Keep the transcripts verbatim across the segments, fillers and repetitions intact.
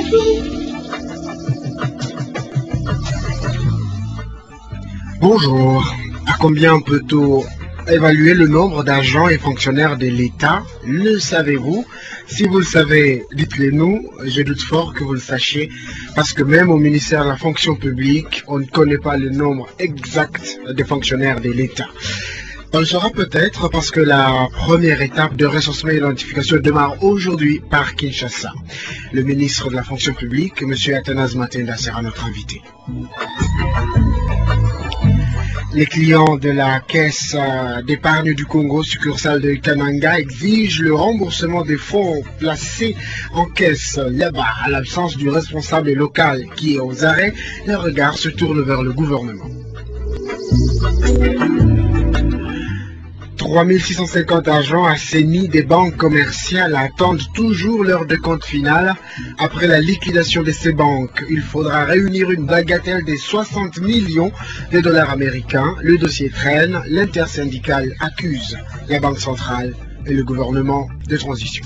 Bonjour. À combien peut-on évaluer le nombre d'agents et fonctionnaires de l'État? Le savez-vous? Si vous le savez, dites-le nous. Je doute fort que vous le sachiez, parce que même au ministère de la fonction publique, on ne connaît pas le nombre exact des fonctionnaires de l'État. On le saura peut-être parce que la première étape de recensement et d'identification démarre aujourd'hui par Kinshasa. Le ministre de la fonction publique, M. Athanase Matenda, sera notre invité. Les clients de la caisse d'épargne du Congo, succursale de Kananga, exigent le remboursement des fonds placés en caisse là-bas. À l'absence du responsable local qui est aux arrêts, les regards se tournent vers le gouvernement. trois mille six cent cinquante agents assainis des banques commerciales attendent toujours leur décompte final. Après la liquidation de ces banques, il faudra réunir une bagatelle de soixante millions de dollars américains. Le dossier traîne, l'intersyndicale accuse la Banque centrale et le gouvernement de transition.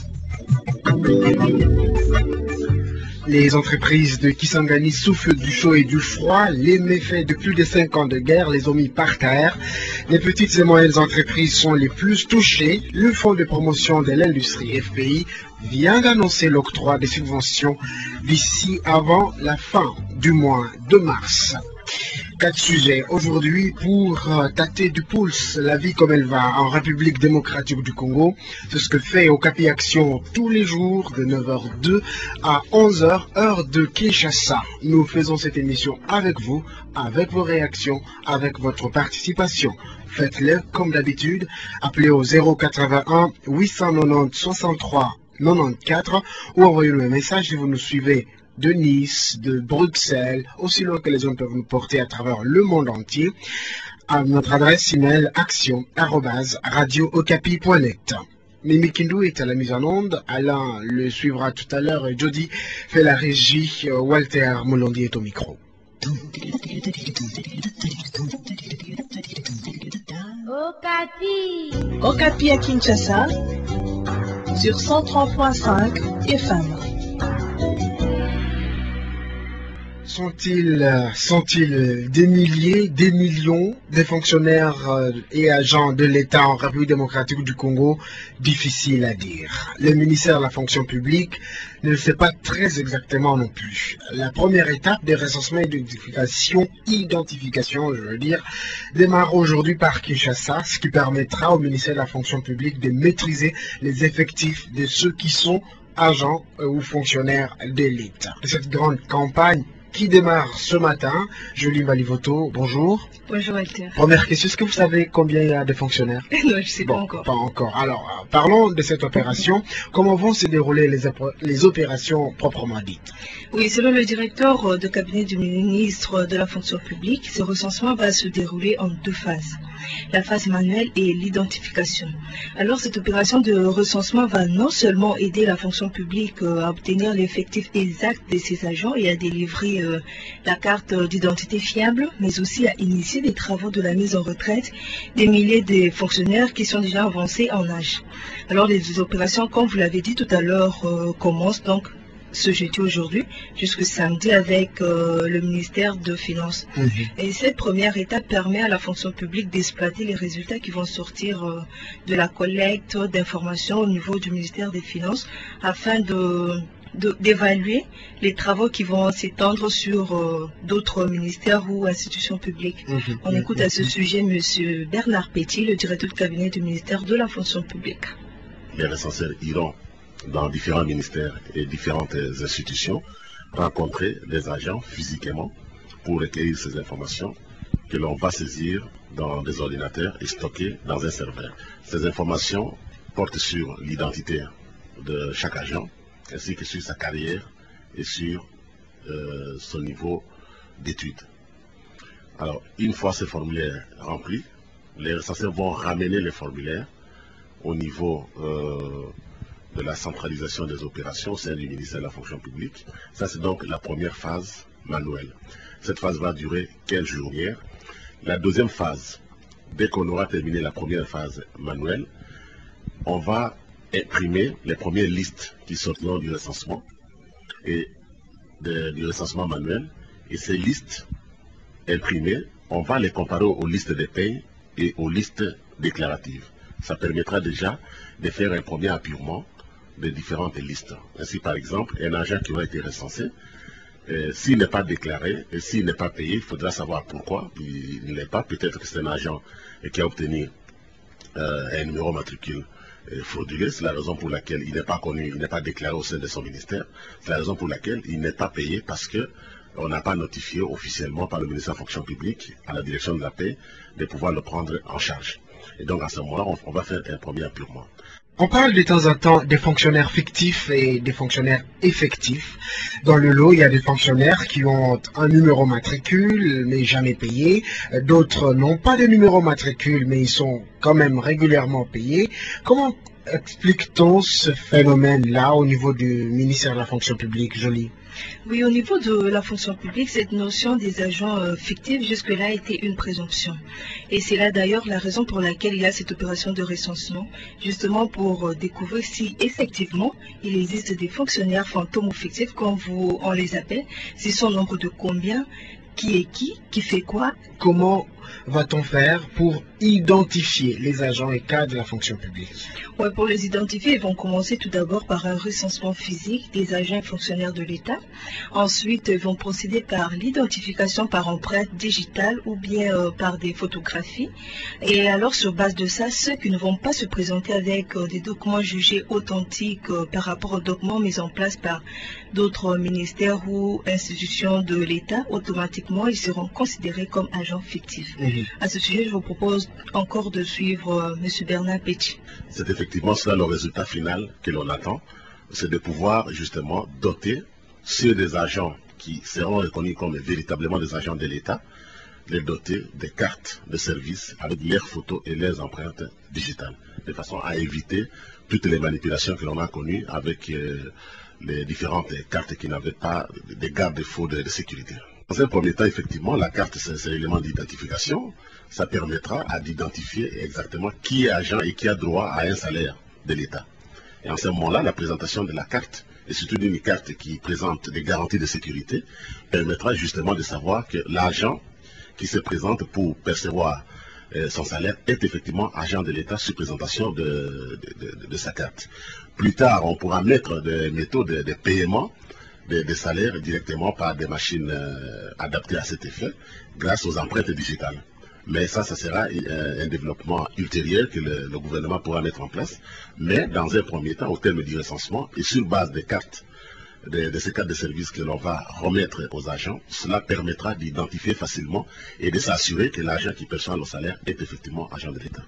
Les entreprises de Kisangani soufflent du chaud et du froid. Les méfaits de plus de cinq ans de guerre les ont mis par terre. Les petites et moyennes entreprises sont les plus touchées. Le Fonds de promotion de l'industrie F P I vient d'annoncer l'octroi des subventions d'ici avant la fin du mois de mars. Quatre sujets aujourd'hui pour tâter du pouce la vie comme elle va en République démocratique du Congo. C'est ce que fait Okapi Action tous les jours de neuf heures deux à onze heures heure de Kinshasa. Nous faisons cette émission avec vous, avec vos réactions, avec votre participation. Faites-le comme d'habitude, appelez au zéro quatre-vingt-un huit cent quatre-vingt-dix soixante-trois quatre-vingt-quatorze ou envoyez-nous un message si vous nous suivez de Nice, de Bruxelles, aussi loin que les hommes peuvent nous porter à travers le monde entier, à notre adresse email action arobase radio okapi point net. Mimi Kindu est à la mise en onde, Alain le suivra tout à l'heure et Jody fait la régie, Walter Molondi est au micro. Okapi. Okapi à Kinshasa sur cent trois point cinq F M. Sont-ils sont-ils des milliers, des millions de fonctionnaires et agents de l'État en République démocratique du Congo? Difficile à dire. Le ministère de la fonction publique ne le sait pas très exactement non plus. La première étape des recensements et d'identification, identification, je veux dire, démarre aujourd'hui par Kinshasa, ce qui permettra au ministère de la fonction publique de maîtriser les effectifs de ceux qui sont agents ou fonctionnaires de l'État. Cette grande campagne qui démarre ce matin. Jolie Malivoto, bonjour. Bonjour Walter. Première question, est-ce que vous savez combien il y a de fonctionnaires? Non, je ne sais bon, pas encore. Pas encore. Alors, parlons de cette opération. Comment vont se dérouler les, les opérations proprement dites? Oui, selon le directeur de cabinet du ministre de la fonction publique, ce recensement va se dérouler en deux phases. La phase manuelle et l'identification. Alors, cette opération de recensement va non seulement aider la fonction publique à obtenir l'effectif exact de ses agents et à délivrer euh, la carte d'identité fiable, mais aussi à initier des travaux de la mise en retraite des milliers de fonctionnaires qui sont déjà avancés en âge. Alors, les opérations, comme vous l'avez dit tout à l'heure, euh, commencent donc ce jeudi aujourd'hui jusqu'au samedi avec euh, le ministère de Finances. Mmh. Et cette première étape permet à la fonction publique d'exploiter les résultats qui vont sortir euh, de la collecte d'informations au niveau du ministère des Finances afin de d'évaluer les travaux qui vont s'étendre sur euh, d'autres ministères ou institutions publiques. Mmh. On mmh. écoute à ce sujet M. Bernard Petit, le directeur de cabinet du ministère de la fonction publique. Les recenseurs iront dans différents ministères et différentes institutions, rencontrer les agents physiquement pour recueillir ces informations que l'on va saisir dans des ordinateurs et stocker dans un serveur. Ces informations portent sur l'identité de chaque agent, ainsi que sur sa carrière et sur euh, son niveau d'études. Alors, une fois ces formulaires remplis, les recenseurs vont ramener les formulaires au niveau euh, de la centralisation des opérations au sein du ministère de la fonction publique. Ça, c'est donc la première phase manuelle. Cette phase va durer quinze jours. La deuxième phase, dès qu'on aura terminé la première phase manuelle, on va imprimer les premières listes qui sortiront du recensement. Et de, du recensement manuel et ces listes imprimées, on va les comparer aux listes de paye et aux listes déclaratives. Ça permettra déjà de faire un premier apurement des différentes listes. Ainsi, par exemple, un agent qui aura été recensé, euh, s'il n'est pas déclaré et s'il n'est pas payé, il faudra savoir pourquoi il ne l'est pas. Peut-être que c'est un agent qui a obtenu euh, un numéro matricule euh, frauduleux. C'est la raison pour laquelle il n'est pas connu, il n'est pas déclaré au sein de son ministère. C'est la raison pour laquelle il n'est pas payé parce que on n'a pas notifié officiellement par le ministère de la Fonction publique à la direction de la paix de pouvoir le prendre en charge. Et donc à ce moment-là, on, on va faire un premier apurement. On parle de temps en temps des fonctionnaires fictifs et des fonctionnaires effectifs. Dans le lot, il y a des fonctionnaires qui ont un numéro matricule mais jamais payé. D'autres n'ont pas de numéro matricule mais ils sont quand même régulièrement payés. Comment explique-t-on ce phénomène-là au niveau du ministère de la Fonction publique, Jolie? Oui, au niveau de la fonction publique, cette notion des agents euh, fictifs jusque-là a été une présomption. Et c'est là d'ailleurs la raison pour laquelle il y a cette opération de recensement, justement pour euh, découvrir si effectivement il existe des fonctionnaires fantômes ou fictifs, comme vous, on les appelle, s'ils sont au nombre de combien, qui est qui, qui fait quoi. Comment va-t-on faire pour identifier les agents et cadres de la fonction publique? Ouais, pour les identifier, ils vont commencer tout d'abord par un recensement physique des agents et fonctionnaires de l'État. Ensuite, ils vont procéder par l'identification par empreinte digitale ou bien euh, par des photographies. Et alors, sur base de ça, ceux qui ne vont pas se présenter avec euh, des documents jugés authentiques euh, par rapport aux documents mis en place par d'autres ministères ou institutions de l'État, automatiquement, ils seront considérés comme agents fictifs. Mmh. À ce sujet, je vous propose encore de suivre euh, M. Bernard Petit. C'est effectivement cela le résultat final que l'on attend, c'est de pouvoir justement doter ceux des agents qui seront reconnus comme véritablement des agents de l'État, les doter des cartes de service avec leurs photos et leurs empreintes digitales, de façon à éviter toutes les manipulations que l'on a connues avec euh, les différentes cartes qui n'avaient pas de garde-fous de, de sécurité. Dans un premier temps, effectivement, la carte, c'est un élément d'identification. Ça permettra à d'identifier exactement qui est agent et qui a droit à un salaire de l'État. Et en ce moment-là, la présentation de la carte, et surtout d'une carte qui présente des garanties de sécurité, permettra justement de savoir que l'agent qui se présente pour percevoir euh, son salaire est effectivement agent de l'État sur présentation de, de, de, de sa carte. Plus tard, on pourra mettre des méthodes de, de paiement des, des salaires directement par des machines euh, adaptées à cet effet, grâce aux empreintes digitales. Mais ça, ça sera un développement ultérieur que le, le gouvernement pourra mettre en place. Mais dans un premier temps, au terme du recensement et sur base des cartes, de, de ces cartes de service que l'on va remettre aux agents, cela permettra d'identifier facilement et de s'assurer que l'agent qui perçoit le salaire est effectivement agent de l'État.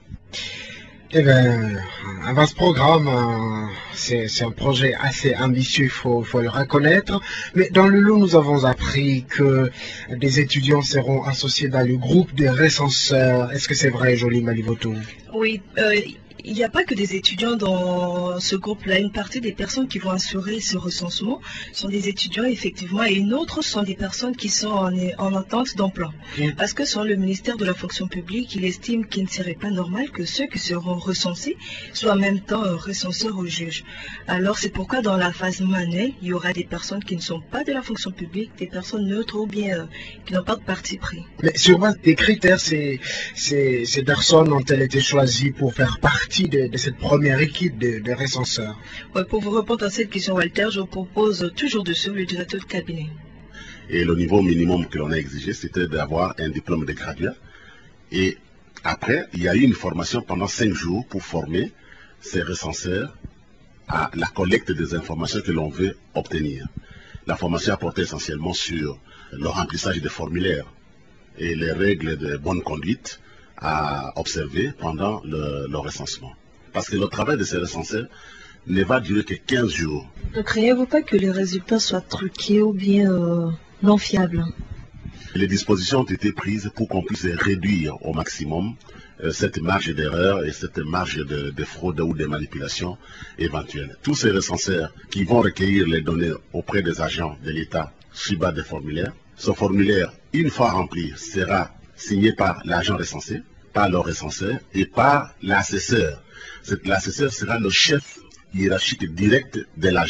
Eh bien, un vaste programme, euh, c'est un projet assez ambitieux, il faut, faut le reconnaître. Mais dans le lot, nous avons appris que des étudiants seront associés dans le groupe des recenseurs. Est-ce que c'est vrai, Jolie Malivoto? Oui, euh, il n'y a pas que des étudiants dans ce groupe-là. Une partie des personnes qui vont assurer ce recensement sont des étudiants, effectivement, et une autre sont des personnes qui sont en, en attente d'emploi. Mmh. Parce que selon le ministère de la Fonction publique, il estime qu'il ne serait pas normal que ceux qui seront recensés soient en même temps recenseurs au juge. Alors c'est pourquoi dans la phase manuelle, il y aura des personnes qui ne sont pas de la fonction publique, des personnes neutres ou bien euh, qui n'ont pas de parti pris. Mais sur base des critères, ces, ces, ces personnes ont-elles été choisies pour faire partie De, de cette première équipe de, de recenseurs? Ouais, pour vous répondre à cette question, Walter, je vous propose toujours de suivre le directeur de cabinet. Et le niveau minimum que l'on a exigé, c'était d'avoir un diplôme de graduat. Et après, il y a eu une formation pendant cinq jours pour former ces recenseurs à la collecte des informations que l'on veut obtenir. La formation a porté essentiellement sur le remplissage des formulaires et les règles de bonne conduite à observer pendant le, le recensement. Parce que le travail de ces recenseurs ne va durer que quinze jours. Ne craignez-vous pas que les résultats soient truqués ou bien euh, non fiables? Les dispositions ont été prises pour qu'on puisse réduire au maximum euh, cette marge d'erreur et cette marge de, de fraude ou de manipulation éventuelle. Tous ces recenseurs qui vont recueillir les données auprès des agents de l'État sur base des formulaires, ce formulaire, une fois rempli, sera signé par l'agent recensé, par le recenseur et par l'assesseur. L'assesseur sera le chef hiérarchique direct de l'agent.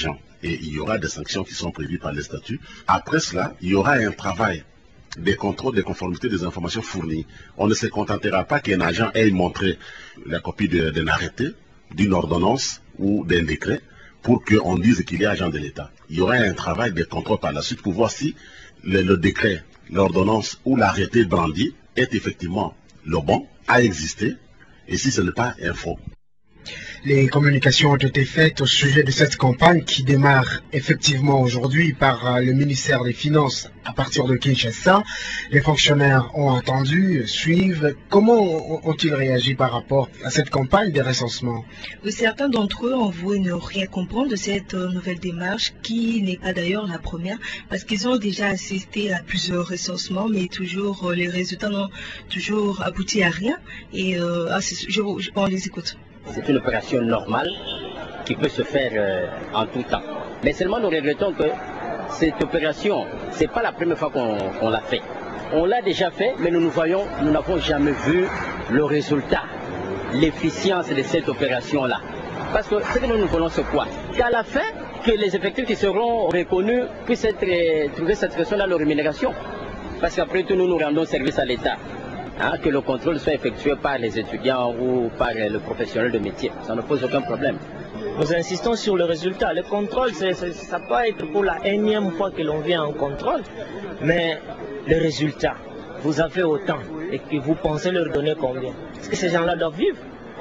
et il y aura des sanctions qui sont prévues par les statuts. Après cela, il y aura un travail des contrôles de conformité des informations fournies. On ne se contentera pas qu'un agent ait montré la copie d'un arrêté, d'une ordonnance ou d'un décret pour qu'on dise qu'il est agent de l'État. Il y aura un travail de contrôle par la suite pour voir si le, le décret, l'ordonnance ou l'arrêté brandi est effectivement le bon, a existé, et si ce n'est pas un faux. Les communications ont été faites au sujet de cette campagne qui démarre effectivement aujourd'hui par le ministère des Finances à partir de Kinshasa. Les fonctionnaires ont attendu, suivent. Comment ont-ils réagi par rapport à cette campagne des recensements? Certains d'entre eux ont voué ne rien comprendre de cette nouvelle démarche, qui n'est pas d'ailleurs la première, parce qu'ils ont déjà assisté à plusieurs recensements, mais toujours les résultats n'ont toujours abouti à rien. Et euh, ah, je, je, on les écoute. C'est une opération normale qui peut se faire euh, en tout temps. Mais seulement nous regrettons que cette opération, ce n'est pas la première fois qu'on qu'on l'a fait. On l'a déjà fait, mais nous nous voyons, nous n'avons jamais vu le résultat, l'efficience de cette opération-là. Parce que ce que nous nous voulons, c'est quoi? Qu'à la fin, que les effectifs qui seront reconnus puissent être, euh, trouver satisfaction dans leur rémunération. Parce qu'après tout, nous nous rendons service à l'État. Hein, que le contrôle soit effectué par les étudiants ou par le professionnel de métier. Ça ne pose aucun problème. Nous insistons sur le résultat. Le contrôle, c est, c est, ça peut être pour la énième fois que l'on vient en contrôle, mais le résultat, vous avez autant et que vous pensez leur donner combien? Est-ce que ces gens-là doivent vivre?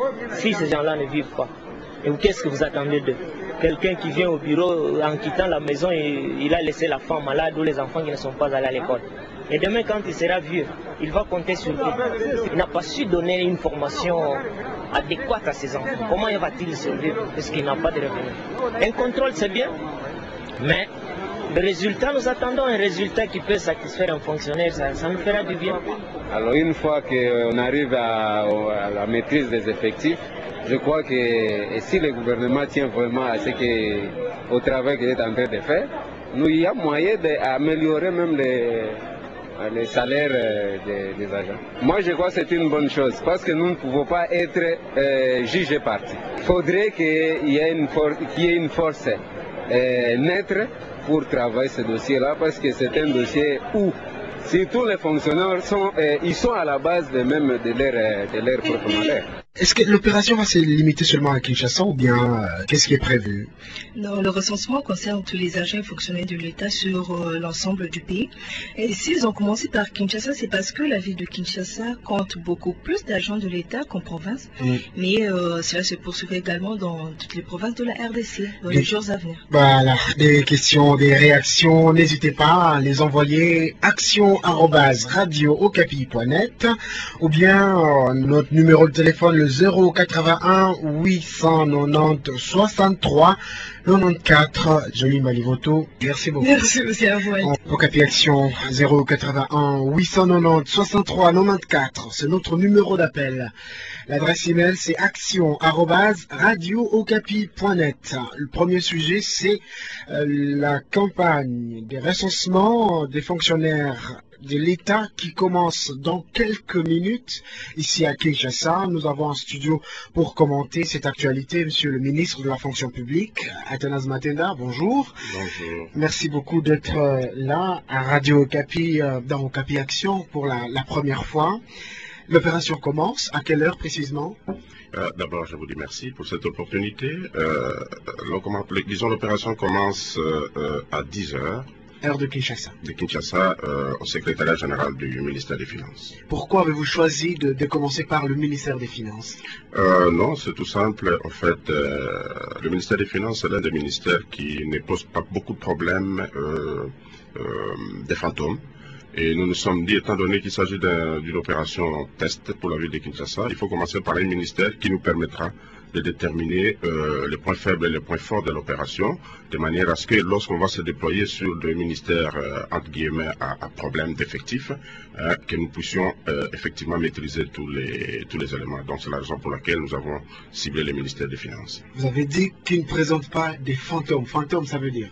Si ces gens-là ne vivent pas, et qu'est-ce que vous attendez d'eux? Quelqu'un qui vient au bureau en quittant la maison, et il a laissé la femme malade ou les enfants qui ne sont pas allés à l'école. Et demain, quand il sera vieux, il va compter sur lui. Il n'a pas su donner une formation adéquate à ses enfants. Comment va-t-il survivre puisqu'il n'a pas de revenus? Un contrôle, c'est bien, mais le résultat, nous attendons un résultat qui peut satisfaire un fonctionnaire, ça, ça nous fera du bien. Alors une fois qu'on arrive à, à la maîtrise des effectifs, je crois que et si le gouvernement tient vraiment à ce que, au travail qu'il est en train de faire, nous, il y a moyen d'améliorer même les... les salaires des, des agents. Moi, je crois que c'est une bonne chose parce que nous ne pouvons pas être euh, jugés partis. Il faudrait qu'il y ait une, for qu'il y ait une force euh, neutre pour travailler ce dossier-là parce que c'est un dossier où si tous les fonctionnaires sont, euh, ils sont à la base de même de leur, de leur propre malheur. Est-ce que l'opération va se limiter seulement à Kinshasa ou bien euh, qu'est-ce qui est prévu? Non, le recensement concerne tous les agents et fonctionnaires de l'État sur euh, l'ensemble du pays. Et s'ils ont commencé par Kinshasa, c'est parce que la ville de Kinshasa compte beaucoup plus d'agents de l'État qu'en province. Mm. Mais euh, cela se poursuivra également dans toutes les provinces de la R D C dans des... les jours à venir. Voilà, des questions, des réactions, n'hésitez pas à les envoyer action arobase radio okapi point net ou bien euh, notre numéro de téléphone le zéro quatre-vingt-un huit cent quatre-vingt-dix soixante-trois quatre-vingt-quatorze. Joli Malivoto, merci beaucoup. Merci aussi à vous. Okapi Action zéro quatre-vingt-un huit cent quatre-vingt-dix soixante-trois quatre-vingt-quatorze, c'est notre numéro d'appel. L'adresse email c'est action arobase radio okapi point net. Le premier sujet c'est euh, la campagne des recensements des fonctionnaires de l'État qui commence dans quelques minutes ici à Kinshasa. Nous avons un studio pour commenter cette actualité, monsieur le ministre de la fonction publique, Athanase Matenda, bonjour. Bonjour. Merci beaucoup d'être là à Radio Okapi, dans Okapi Action pour la, la première fois. L'opération commence, à quelle heure précisément? Euh, D'abord, je vous dis merci pour cette opportunité. Euh, disons, l'opération commence euh, à dix heures. Heure de Kinshasa. De Kinshasa, euh, au secrétariat général du ministère des Finances. Pourquoi avez-vous choisi de, de commencer par le ministère des Finances? euh, Non, c'est tout simple. En fait, euh, le ministère des Finances est l'un des ministères qui ne pose pas beaucoup de problèmes euh, euh, des fantômes. Et nous nous sommes dit, étant donné qu'il s'agit d'une opération test pour la ville de Kinshasa, il faut commencer par un ministère qui nous permettra de déterminer euh, les points faibles et les points forts de l'opération, de manière à ce que lorsqu'on va se déployer sur des ministères euh, entre guillemets à, à problème d'effectifs, euh, que nous puissions euh, effectivement maîtriser tous les, tous les éléments. Donc c'est la raison pour laquelle nous avons ciblé les ministères des Finances. Vous avez dit qu'ils ne présentent pas des fantômes. Fantômes, ça veut dire?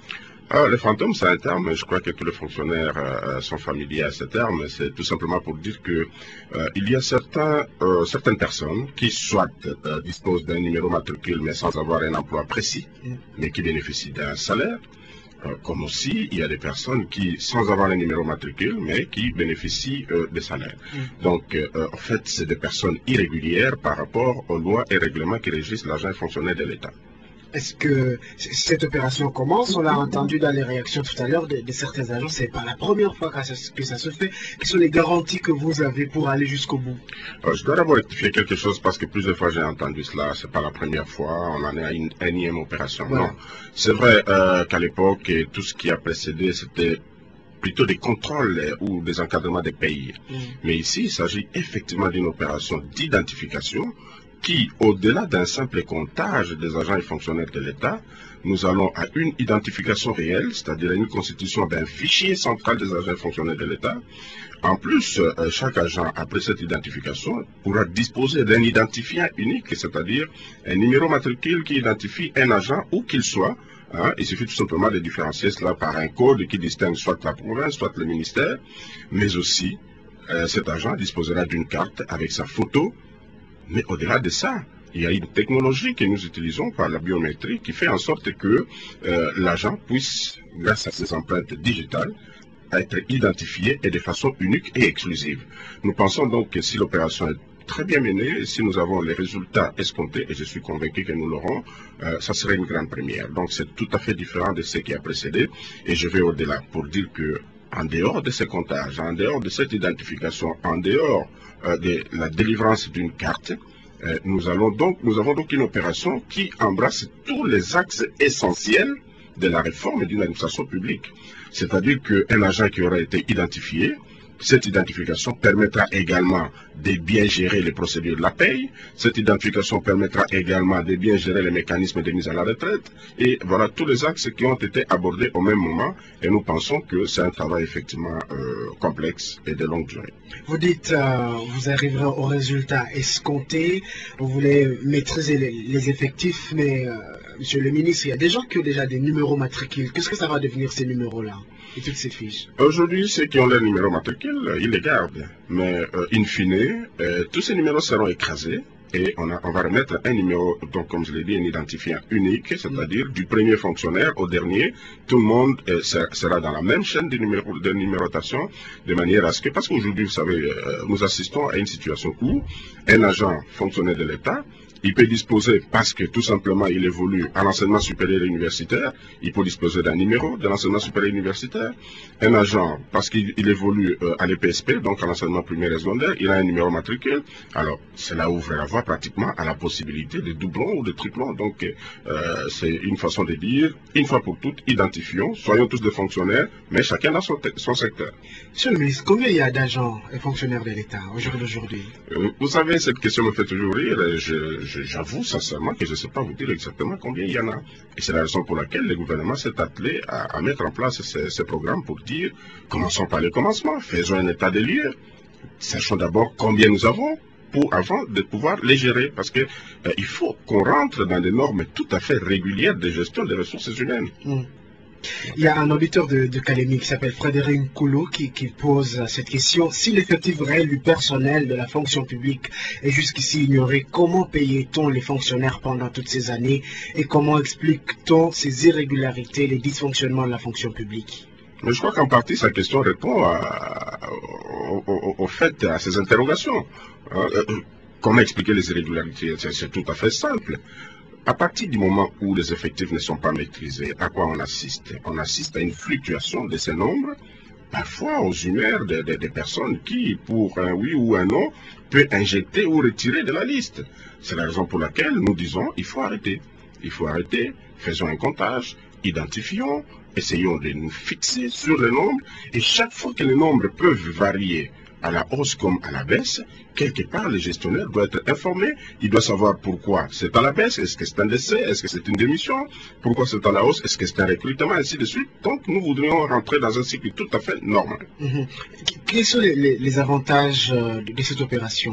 Ah, les fantômes, c'est un terme, je crois que tous les fonctionnaires euh, sont familiers à ce terme. C'est tout simplement pour dire que euh, il y a certains, euh, certaines personnes qui soit euh, disposent d'un numéro matricule mais sans avoir un emploi précis, mm. mais qui bénéficient d'un salaire. Euh, comme aussi, il y a des personnes qui, sans avoir un numéro matricule, mais qui bénéficient euh, des salaires. Mm. Donc, euh, en fait, c'est des personnes irrégulières par rapport aux lois et règlements qui régissent l'agent fonctionnaire de l'État. Est-ce que cette opération commence? On l'a entendu dans les réactions tout à l'heure de, de certains agents. C'est pas la première fois que ça, que ça se fait. Quelles sont les garanties que vous avez pour aller jusqu'au bout? euh, Je dois d'abord rectifier quelque chose parce que plusieurs fois j'ai entendu cela. C'est pas la première fois. On en est à une énième opération. Voilà. Non, c'est vrai euh, qu'à l'époque, tout ce qui a précédé, c'était plutôt des contrôles ou des encadrements des pays. Mmh. Mais ici, il s'agit effectivement d'une opération d'identification qui, au-delà d'un simple comptage des agents et fonctionnaires de l'État, nous allons à une identification réelle, c'est-à-dire à une constitution d'un fichier central des agents et fonctionnaires de l'État. En plus, euh, chaque agent, après cette identification, pourra disposer d'un identifiant unique, c'est-à-dire un numéro matricule qui identifie un agent où qu'il soit. Hein, il suffit tout simplement de différencier cela par un code qui distingue soit la province, soit le ministère, mais aussi euh, cet agent disposera d'une carte avec sa photo. Mais au-delà de ça, il y a une technologie que nous utilisons par la biométrie qui fait en sorte que euh, l'agent puisse, grâce à ses empreintes digitales, être identifié et de façon unique et exclusive. Nous pensons donc que si l'opération est très bien menée, si nous avons les résultats escomptés, et je suis convaincu que nous l'aurons, euh, ça serait une grande première. Donc c'est tout à fait différent de ce qui a précédé, et je vais au-delà pour dire que en dehors de ces comptages, en dehors de cette identification, en dehors euh, de la délivrance d'une carte, euh, nous, allons donc, nous avons donc une opération qui embrasse tous les axes essentiels de la réforme d'une administration publique. C'est-à-dire qu'un agent qui aura été identifié, cette identification permettra également de bien gérer les procédures de la paye. Cette identification permettra également de bien gérer les mécanismes de mise à la retraite. Et voilà tous les axes qui ont été abordés au même moment. Et nous pensons que c'est un travail effectivement euh, complexe et de longue durée. Vous dites, euh, vous arriverez au résultat escompté. Vous voulez maîtriser les, les effectifs, mais euh, Monsieur le ministre, il y a des gens qui ont déjà des numéros matricules. Qu'est-ce que ça va devenir ces numéros-là et toutes ces fiches? Aujourd'hui, ceux qui ont leur numéro matricule, ils les gardent. Mais euh, in fine, euh, tous ces numéros seront écrasés et on, a, on va remettre un numéro, donc comme je l'ai dit, un identifiant unique, c'est-à-dire mmh. du premier fonctionnaire au dernier, tout le monde euh, sera dans la même chaîne de, numéro, de numérotation, de manière à ce que, parce qu'aujourd'hui, vous savez, euh, nous assistons à une situation où un agent fonctionnaire de l'État, il peut disposer, parce que tout simplement il évolue à l'enseignement supérieur et universitaire, il peut disposer d'un numéro de l'enseignement supérieur et universitaire. Un agent, parce qu'il évolue euh, à l'E P S P, donc à l'enseignement primaire et secondaire, il a un numéro matricule. Alors, cela ouvre la voie pratiquement à la possibilité de doublons ou de triplons. Donc, euh, c'est une façon de dire, une fois pour toutes, identifions, soyons tous des fonctionnaires, mais chacun dans son, son secteur. Monsieur le ministre, combien il y a d'agents et fonctionnaires de l'État aujourd'hui? euh, Vous savez, cette question me fait toujours rire. Je, J'avoue sincèrement que je ne sais pas vous dire exactement combien il y en a. Et c'est la raison pour laquelle le gouvernement s'est attelé à, à mettre en place ces, ces programmes pour dire, commençons par le commencement, faisons un état des lieux, sachons d'abord combien nous avons pour, avant de pouvoir les gérer. Parce qu'il euh, faut qu'on rentre dans des normes tout à fait régulières de gestion des ressources humaines. Mmh. Il y a un auditeur de, de Calémie qui s'appelle Frédéric Koulou qui, qui pose cette question. Si l'effectif réel du personnel de la fonction publique est jusqu'ici ignoré, comment payait-on les fonctionnaires pendant toutes ces années et comment explique-t-on ces irrégularités, les dysfonctionnements de la fonction publique? Mais je crois qu'en partie, sa question répond à, au, au, au fait, à ces interrogations. Euh, comment expliquer les irrégularités? C'est tout à fait simple. À partir du moment où les effectifs ne sont pas maîtrisés, à quoi on assiste? On assiste à une fluctuation de ces nombres, parfois aux humeurs des de, de personnes qui, pour un oui ou un non, peut injecter ou retirer de la liste. C'est la raison pour laquelle nous disons il faut arrêter. Il faut arrêter, faisons un comptage, identifions, essayons de nous fixer sur le nombre, et chaque fois que les nombres peuvent varier, à la hausse comme à la baisse, quelque part, le gestionnaire doit être informé. Il doit savoir pourquoi c'est à la baisse, est-ce que c'est un décès, est-ce que c'est une démission, pourquoi c'est à la hausse, est-ce que c'est un recrutement, ainsi de suite. Donc, nous voudrions rentrer dans un cycle tout à fait normal. Mmh. Quels sont les, les, les avantages de, de cette opération?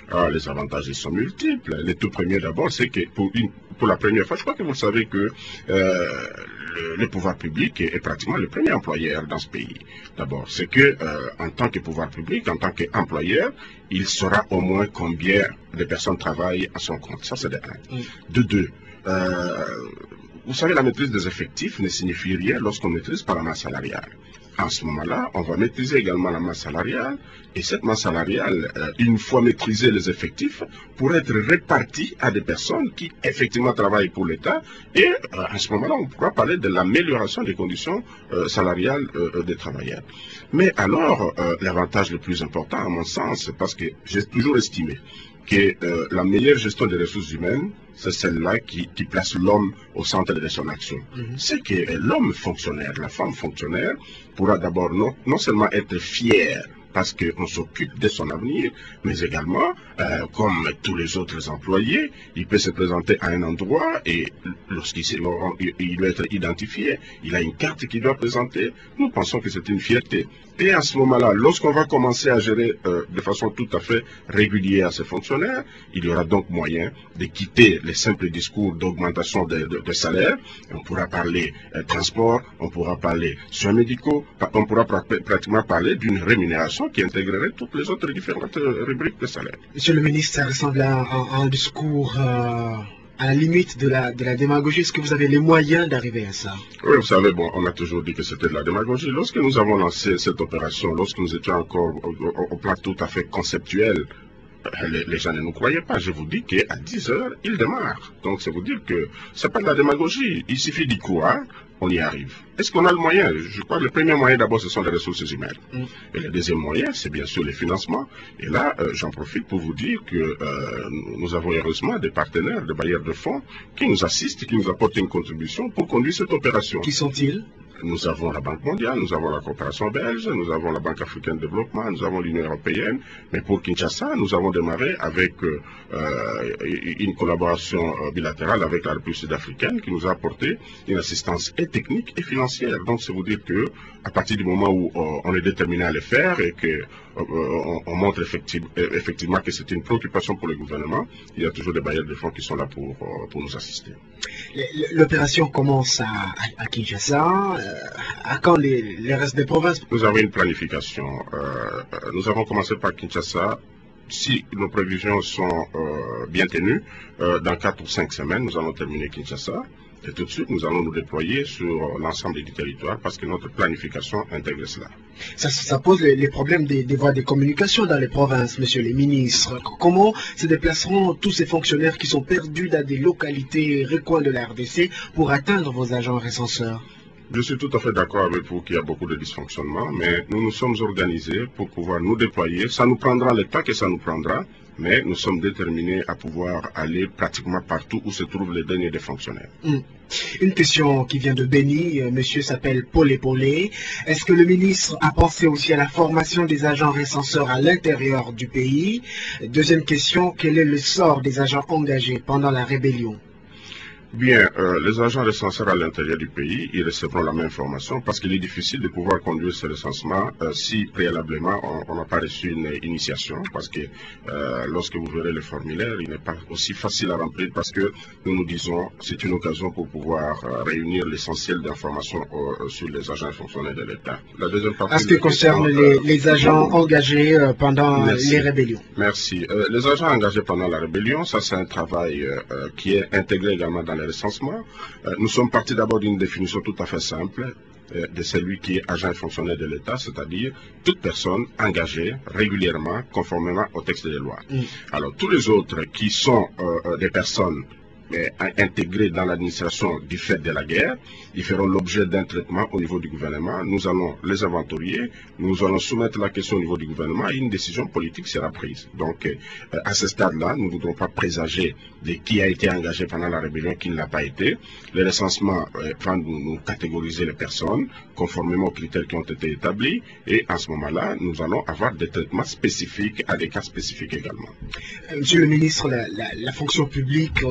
Ah, les avantages, ils sont multiples. Les tout premiers d'abord, c'est que pour, une, pour la première fois, je crois que vous savez que euh, le, le pouvoir public est, est pratiquement le premier employeur dans ce pays. D'abord, c'est que euh, en tant que pouvoir public, en tant qu'employeur, il saura au moins combien de personnes travaillent à son compte. Ça, c'est de un. Mm. De deux, euh, vous savez, la maîtrise des effectifs ne signifie rien lorsqu'on maîtrise par la masse salariale. En ce moment-là, on va maîtriser également la masse salariale, et cette masse salariale, euh, une fois maîtrisés les effectifs, pourrait être répartie à des personnes qui effectivement travaillent pour l'État, et euh, à ce moment-là, on pourra parler de l'amélioration des conditions euh, salariales euh, des travailleurs. Mais alors, euh, l'avantage le plus important, à mon sens, c'est parce que j'ai toujours estimé que euh, la meilleure gestion des ressources humaines, c'est celle-là qui, qui place l'homme au centre de son action. Mm-hmm. C'est que euh, l'homme fonctionnaire, la femme fonctionnaire, pourra d'abord non, non seulement être fier parce qu'on s'occupe de son avenir, mais également, euh, comme tous les autres employés, il peut se présenter à un endroit et lorsqu'il il doit être identifié, il a une carte qu'il doit présenter. Nous pensons que c'est une fierté. Et à ce moment-là, lorsqu'on va commencer à gérer euh, de façon tout à fait régulière ces fonctionnaires, il y aura donc moyen de quitter les simples discours d'augmentation de, de, de salaire. On pourra parler euh, transport, on pourra parler soins médicaux, on pourra pr pratiquement parler d'une rémunération qui intégrerait toutes les autres différentes euh, rubriques de salaire. Monsieur le ministre, ça ressemble à, à un discours euh, à la limite de la, de la démagogie. Est-ce que vous avez les moyens d'arriver à ça? Oui, vous savez, bon, on a toujours dit que c'était de la démagogie. Lorsque nous avons lancé cette opération, lorsque nous étions encore au, au, au plan tout à fait conceptuel, les, les gens ne nous croyaient pas. Je vous dis qu'à dix heures, il démarre. Donc, c'est vous dire que ce n'est pas de la démagogie. Il suffit d'y croire, on y arrive. Est-ce qu'on a le moyen? Je crois que le premier moyen, d'abord, ce sont les ressources humaines. Mm. Et le deuxième moyen, c'est bien sûr les financements. Et là, euh, j'en profite pour vous dire que euh, nous avons heureusement des partenaires, des bailleurs de fonds qui nous assistent, qui nous apportent une contribution pour conduire cette opération. Qui sont-ils? Nous avons la Banque mondiale, nous avons la coopération belge, nous avons la Banque africaine de développement, nous avons l'Union européenne. Mais pour Kinshasa, nous avons démarré avec euh, une collaboration bilatérale avec la République sud-africaine qui nous a apporté une assistance et technique et financière. Donc, c'est vous dire que à partir du moment où euh, on est déterminé à le faire et que euh, on, on montre effectivement, effectivement que c'est une préoccupation pour le gouvernement, il y a toujours des bailleurs de fonds qui sont là pour, euh, pour nous assister. L'opération commence à, à Kinshasa. À quand les, les restes des provinces? Nous avons une planification. Euh, nous avons commencé par Kinshasa. Si nos prévisions sont euh, bien tenues, euh, dans quatre ou cinq semaines, nous allons terminer Kinshasa. Et tout de suite, nous allons nous déployer sur l'ensemble du territoire parce que notre planification intègre cela. Ça, ça pose les, les problèmes des, des voies de communication dans les provinces, messieurs les ministres. Comment se déplaceront tous ces fonctionnaires qui sont perdus dans des localités recoins de la R D C pour atteindre vos agents recenseurs? Je suis tout à fait d'accord avec vous qu'il y a beaucoup de dysfonctionnements, mais nous nous sommes organisés pour pouvoir nous déployer. Ça nous prendra le temps que ça nous prendra, mais nous sommes déterminés à pouvoir aller pratiquement partout où se trouvent les derniers des fonctionnaires. Mmh. Une question qui vient de Béni, euh, monsieur s'appelle Paul Épolé. Est-ce que le ministre a pensé aussi à la formation des agents recenseurs à l'intérieur du pays? Deuxième question, quel est le sort des agents engagés pendant la rébellion? Bien, euh, les agents recenseurs à l'intérieur du pays, ils recevront la même formation parce qu'il est difficile de pouvoir conduire ce recensement euh, si préalablement on n'a pas reçu une initiation, parce que euh, lorsque vous verrez le formulaire, il n'est pas aussi facile à remplir parce que nous nous disons c'est une occasion pour pouvoir euh, réunir l'essentiel d'informations euh, sur les agents fonctionnaires de l'État. La deuxième partie. En ce qui concerne les, euh, les agents engagés euh, pendant merci. les rébellions. Merci. Euh, les agents engagés pendant la rébellion, ça c'est un travail euh, qui est intégré également dans les recensement. Euh, nous sommes partis d'abord d'une définition tout à fait simple euh, de celui qui est agent et fonctionnaire de l'État, c'est-à-dire toute personne engagée régulièrement conformément au texte des lois. Mm. Alors tous les autres qui sont euh, des personnes mais intégrés dans l'administration du fait de la guerre, ils feront l'objet d'un traitement au niveau du gouvernement. Nous allons les inventorier, nous allons soumettre la question au niveau du gouvernement et une décision politique sera prise. Donc, euh, à ce stade-là, nous ne voudrons pas présager de qui a été engagé pendant la rébellion, qui ne l'a pas été. Le recensement euh, va nous, nous catégoriser les personnes conformément aux critères qui ont été établis et à ce moment-là, nous allons avoir des traitements spécifiques à des cas spécifiques également. Euh, Monsieur le ministre, la, la, la fonction publique euh, fait, fait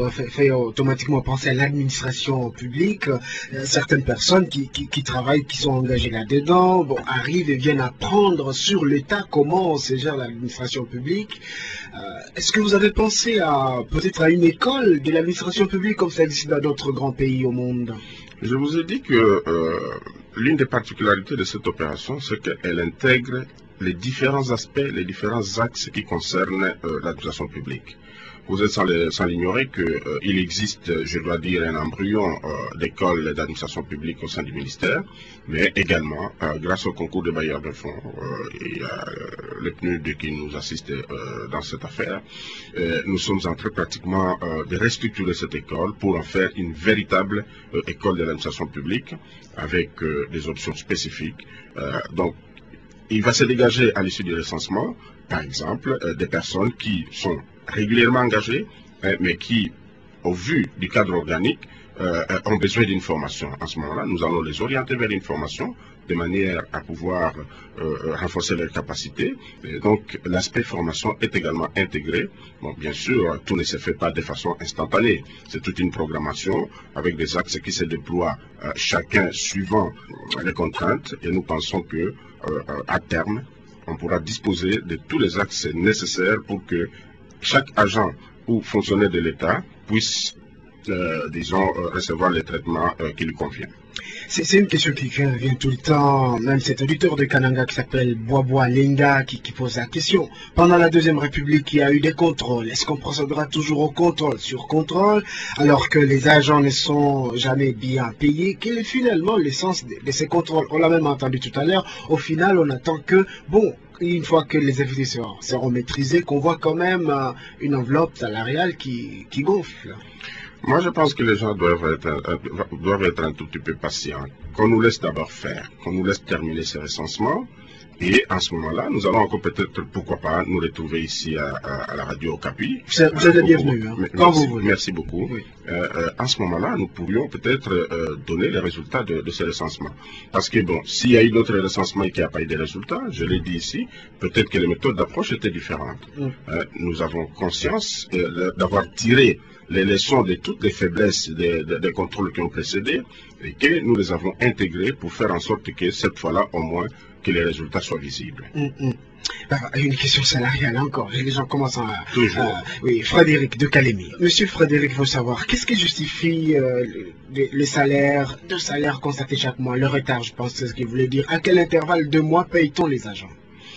fait automatiquement penser à l'administration publique. Euh, certaines personnes qui, qui, qui travaillent, qui sont engagées là-dedans, bon, arrivent et viennent apprendre sur l'État comment se gère l'administration publique. Euh, Est-ce que vous avez pensé à peut-être à une école de l'administration publique comme ça existe dans d'autres grands pays au monde? Je vous ai dit que euh, l'une des particularités de cette opération, c'est qu'elle intègre les différents aspects, les différents axes qui concernent euh, l'administration publique. Vous êtes sans l'ignorer qu'il euh, existe, je dois dire, un embryon euh, d'école d'administration publique au sein du ministère, mais également, euh, grâce au concours de bailleurs de fonds euh, et euh, le P N U D qui nous assiste euh, dans cette affaire, euh, nous sommes en train pratiquement euh, de restructurer cette école pour en faire une véritable euh, école de l'administration publique avec euh, des options spécifiques. Euh, donc, il va se dégager à l'issue du recensement, par exemple, euh, des personnes qui sont régulièrement engagés, euh, mais qui, au vu du cadre organique, euh, ont besoin d'une formation. En ce moment-là, nous allons les orienter vers une formation de manière à pouvoir euh, renforcer leurs capacités. Et donc, l'aspect formation est également intégré. Bon, bien sûr, tout ne se fait pas de façon instantanée. C'est toute une programmation avec des axes qui se déploient euh, chacun suivant les contraintes. Et nous pensons que, euh, à terme, on pourra disposer de tous les axes nécessaires pour que chaque agent ou fonctionnaire de l'État puisse, euh, disons, euh, recevoir les traitements euh, qui lui conviennent. C'est une question qui revient tout le temps, même cet auditeur de Kananga qui s'appelle Boaboa Lenga qui, qui pose la question. Pendant la Deuxième République, il y a eu des contrôles. Est-ce qu'on procédera toujours au contrôle sur contrôle alors que les agents ne sont jamais bien payés? Quel est finalement l'essence de, de ces contrôles? On l'a même entendu tout à l'heure. Au final, on attend que, bon, une fois que les effectifs seront, seront maîtrisés, qu'on voit quand même euh, une enveloppe salariale qui, qui gonfle. Moi, je pense que les gens doivent être, un, doivent être un tout petit peu patients, qu'on nous laisse d'abord faire, qu'on nous laisse terminer ces recensements, et en ce moment-là, nous allons encore peut-être, pourquoi pas, nous retrouver ici à, à, à la radio Okapi. Vous êtes le bienvenu, hein, quand merci, vous voulez. Merci beaucoup. Oui. Euh, euh, en ce moment-là, nous pourrions peut-être euh, donner les résultats de, de ces recensements. Parce que, bon, s'il y a eu d'autres recensements et qu'il n'y a pas eu de résultats, je l'ai dit ici, peut-être que les méthodes d'approche étaient différentes. Mm. Euh, nous avons conscience euh, d'avoir tiré les leçons de toutes les faiblesses des, des, des contrôles qui ont précédé et que nous les avons intégrés pour faire en sorte que cette fois-là, au moins, que les résultats soient visibles. Mmh, mmh. Alors, une question salariale encore. Les gens commencent à... Toujours. À, oui, Frédéric de Calémie. Monsieur Frédéric veut savoir, qu'est-ce qui justifie euh, le, le salaire, deux salaires constatés chaque mois, le retard, je pense, c'est ce qu'il voulait dire. À quel intervalle de mois paye-t-on les agents?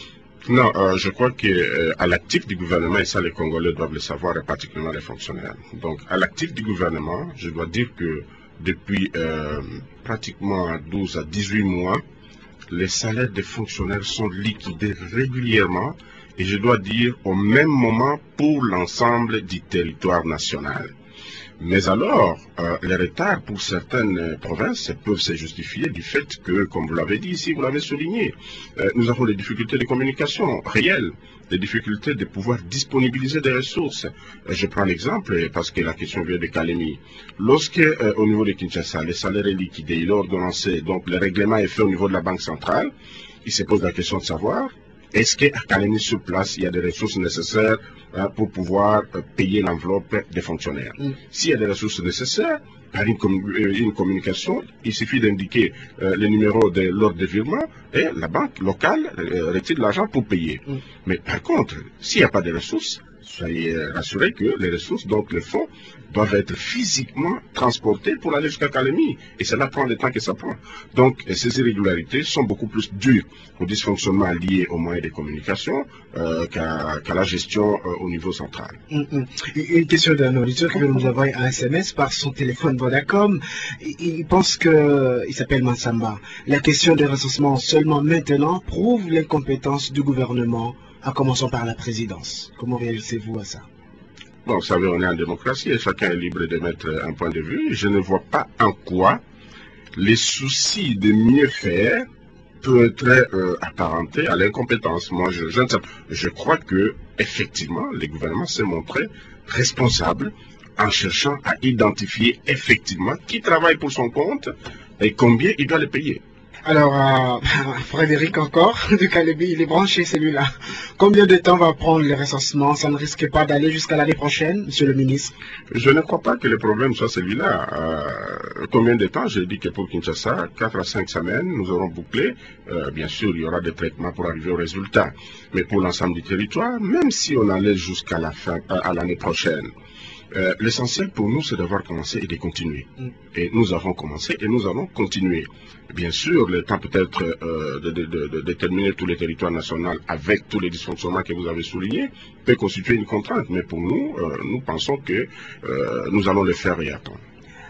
Non, euh, je crois qu'à euh, l'actif du gouvernement, et ça les Congolais doivent le savoir, et particulièrement les fonctionnaires. Donc, à l'actif du gouvernement, je dois dire que depuis euh, pratiquement douze à dix-huit mois, les salaires des fonctionnaires sont liquidés régulièrement, et je dois dire au même moment pour l'ensemble du territoire national. Mais alors, euh, les retards pour certaines provinces peuvent se justifier du fait que, comme vous l'avez dit ici, vous l'avez souligné, euh, nous avons des difficultés de communication réelles, des difficultés de pouvoir disponibiliser des ressources. Euh, je prends l'exemple, parce que la question vient de Calémie. Lorsque, euh, au niveau de Kinshasa, le salaire est liquidé, il est ordonnancé, donc le règlement est fait au niveau de la Banque centrale, il se pose la question de savoir, est-ce qu'à Calémie sur place, il y a des ressources nécessaires hein, pour pouvoir euh, payer l'enveloppe des fonctionnaires? Mm. S'il y a des ressources nécessaires, par une, com euh, une communication, il suffit d'indiquer euh, le numéro de l'ordre de virement et la banque locale euh, retire l'argent pour payer. Mm. Mais par contre, s'il n'y a pas de ressources, soyez rassurés que les ressources, donc les fonds, doivent être physiquement transportés pour aller jusqu'à Calémie. Et cela prend le temps que ça prend. Donc, ces irrégularités sont beaucoup plus dures au dysfonctionnement lié aux moyens de communication euh, qu'à qu'à la gestion euh, au niveau central. Mm -hmm. Une question d'un auditeur qui veut nous envoyer un S M S par son téléphone Vodacom. Il, il pense que, il s'appelle Mansamba, la question des recensements seulement maintenant prouve l'incompétence du gouvernement, en commençant par la présidence. Comment réagissez-vous à ça? Bon, vous savez, on est en démocratie et chacun est libre de mettre un point de vue. Je ne vois pas en quoi les soucis de mieux faire peuvent être euh, apparentés à l'incompétence. Moi, je, je, je crois que, effectivement, le gouvernement s'est montré responsable en cherchant à identifier effectivement qui travaille pour son compte et combien il doit le payer. Alors, euh, Frédéric encore, de Calébé, il est branché celui-là. Combien de temps va prendre le recensement? Ça ne risque pas d'aller jusqu'à l'année prochaine, monsieur le ministre? Je ne crois pas que le problème soit celui-là. Euh, combien de temps? J'ai dit que pour Kinshasa, quatre à cinq semaines, nous aurons bouclé. Euh, bien sûr, il y aura des traitements pour arriver au résultat. Mais pour l'ensemble du territoire, même si on allait jusqu'à la fin, à l'année prochaine, Euh, l'essentiel pour nous, c'est d'avoir commencé et de continuer. Mm. Et nous avons commencé et nous allons continuer. Bien sûr, le temps peut-être euh, de, de, de, de déterminer tous les territoires nationaux avec tous les dysfonctionnements que vous avez soulignés peut constituer une contrainte. Mais pour nous, euh, nous pensons que euh, nous allons le faire et attendre.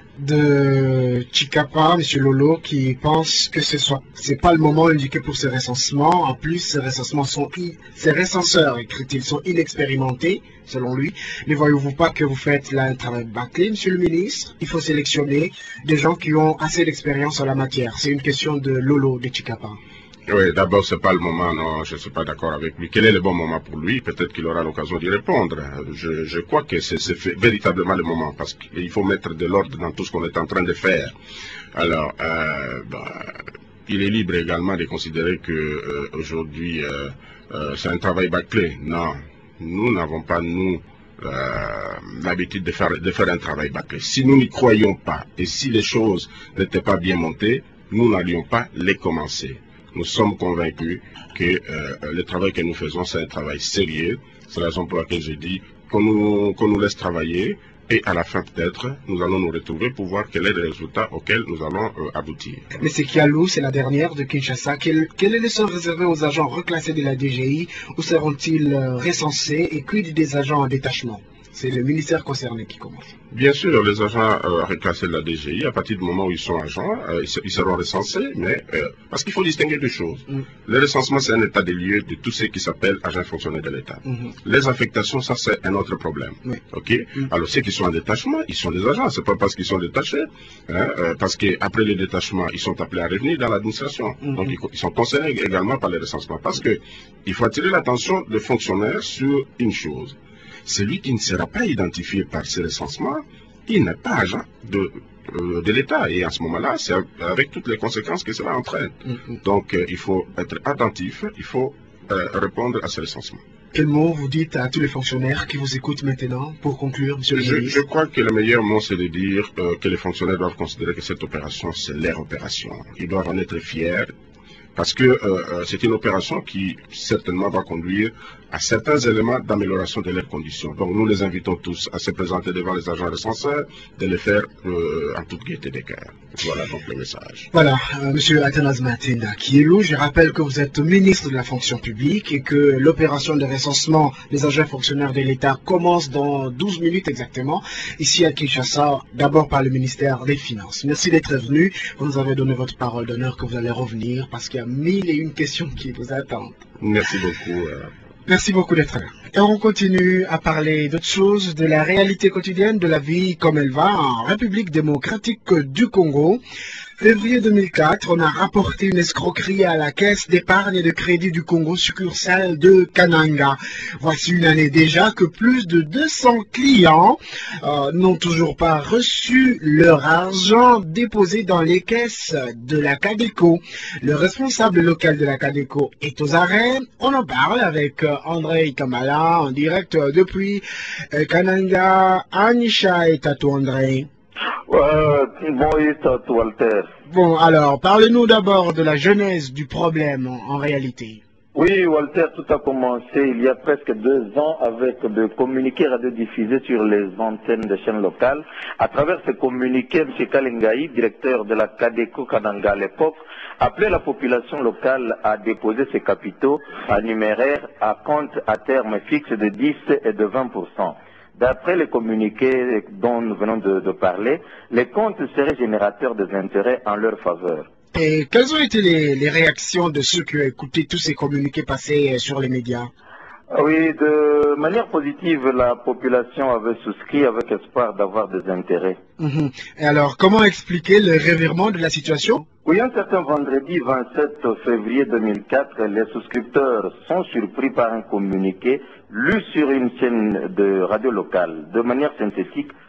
De Chikapa, M. Lolo, qui pense que ce soit, c'est pas le moment indiqué pour ces recensements. En plus, ces recensements sont, ces recenseurs, écrit-il, sont inexpérimentés, selon lui. Ne voyez-vous pas que vous faites là un travail bâclé, Monsieur le ministre? Il faut sélectionner des gens qui ont assez d'expérience en la matière. C'est une question de Lolo, de Chikapa. Oui, d'abord, c'est pas le moment, non, je ne suis pas d'accord avec lui. Quel est le bon moment pour lui? Peut-être qu'il aura l'occasion d'y répondre. Je, je crois que c'est véritablement le moment, parce qu'il faut mettre de l'ordre dans tout ce qu'on est en train de faire. Alors, euh, bah, il est libre également de considérer que euh, aujourd'hui, euh, euh, c'est un travail bâclé. Non, nous n'avons pas, nous, euh, l'habitude de faire, de faire un travail bâclé. Si nous n'y croyons pas, et si les choses n'étaient pas bien montées, nous n'allions pas les commencer. Nous sommes convaincus que euh, le travail que nous faisons, c'est un travail sérieux. C'est la raison pour laquelle j'ai dit qu'on nous, qu'on nous laisse travailler et à la fin peut-être, nous allons nous retrouver pour voir quel est le résultat auquel nous allons euh, aboutir. Mais c'est Kialou, c'est la dernière de Kinshasa. Quel, quel est le sort réservé aux agents reclassés de la D G I? Où seront-ils euh, recensés? Et quid des agents en détachement? C'est le ministère concerné qui commence. Bien sûr, les agents euh, reclassés de la D G I, à partir du moment où ils sont agents, euh, ils, ils seront recensés, mais euh, parce qu'il faut distinguer deux choses. Mm. Le recensement, c'est un état des lieux de tout ce qui s'appelle agents fonctionnaires de l'État. Mm-hmm. Les affectations, ça c'est un autre problème. Oui. Ok. Mm. Alors ceux qui sont en détachement, ils sont des agents. C'est pas parce qu'ils sont détachés, hein, euh, parce qu'après le détachement, ils sont appelés à revenir dans l'administration. Mm-hmm. Donc ils, ils sont concernés également par les recensements, parce que il faut attirer l'attention des fonctionnaires sur une chose. Celui qui ne sera pas identifié par ces recensements, il n'est pas agent de, euh, de l'État. Et à ce moment-là, c'est avec toutes les conséquences que cela entraîne. Mm-hmm. Donc, euh, il faut être attentif, il faut euh, répondre à ces recensements. Quel mot vous dites à tous les fonctionnaires qui vous écoutent maintenant pour conclure, monsieur le je, ministre? Je crois que le meilleur mot, c'est de dire euh, que les fonctionnaires doivent considérer que cette opération, c'est leur opération. Ils doivent en être fiers. Parce que euh, c'est une opération qui certainement va conduire à certains éléments d'amélioration de leurs conditions. Donc nous les invitons tous à se présenter devant les agents recenseurs, de le faire euh, en toute gaieté de cœur. Voilà donc le message. Voilà, euh, monsieur Athanase Matinda Kielou, je rappelle que vous êtes ministre de la fonction publique et que l'opération de recensement des agents fonctionnaires de l'État commence dans douze minutes exactement, ici à Kinshasa, d'abord par le ministère des Finances. Merci d'être venu, vous nous avez donné votre parole d'honneur que vous allez revenir parce qu'il y a mille et une questions qui vous attendent. Merci beaucoup. Euh... Merci beaucoup d'être là. Et on continue à parler d'autres choses, de la réalité quotidienne, de la vie comme elle va en République démocratique du Congo. Février deux mille quatre, on a rapporté une escroquerie à la caisse d'épargne et de crédit du Congo, succursale de Kananga. Voici une année déjà que plus de deux cents clients euh, n'ont toujours pas reçu leur argent déposé dans les caisses de la Cadeco. Le responsable local de la Cadeco est aux arrêts. On en parle avec euh, André Kamala en direct euh, depuis euh, Kananga. Anisha et Tatou André. Euh, bon, Walter. Bon, alors, parlez-nous d'abord de la genèse du problème en, en réalité. Oui, Walter, tout a commencé il y a presque deux ans avec des communiqués radiodiffusés sur les antennes des chaînes locales. À travers ces communiqués, M. Kalengaï, directeur de la Cadeco Kananga à l'époque, appelait la population locale à déposer ses capitaux en numéraire à compte à terme fixe de dix et de vingt pour cent. D'après les communiqués dont nous venons de, de parler, les comptes seraient générateurs des intérêts en leur faveur. Et quelles ont été les, les réactions de ceux qui ont écouté tous ces communiqués passés sur les médias? Oui, de manière positive, la population avait souscrit avec espoir d'avoir des intérêts. Mmh. Et alors, comment expliquer le revirement de la situation? Oui, un certain vendredi vingt-sept février deux mille quatre, les souscripteurs sont surpris par un communiqué lu sur une chaîne de radio locale. De manière synthétique,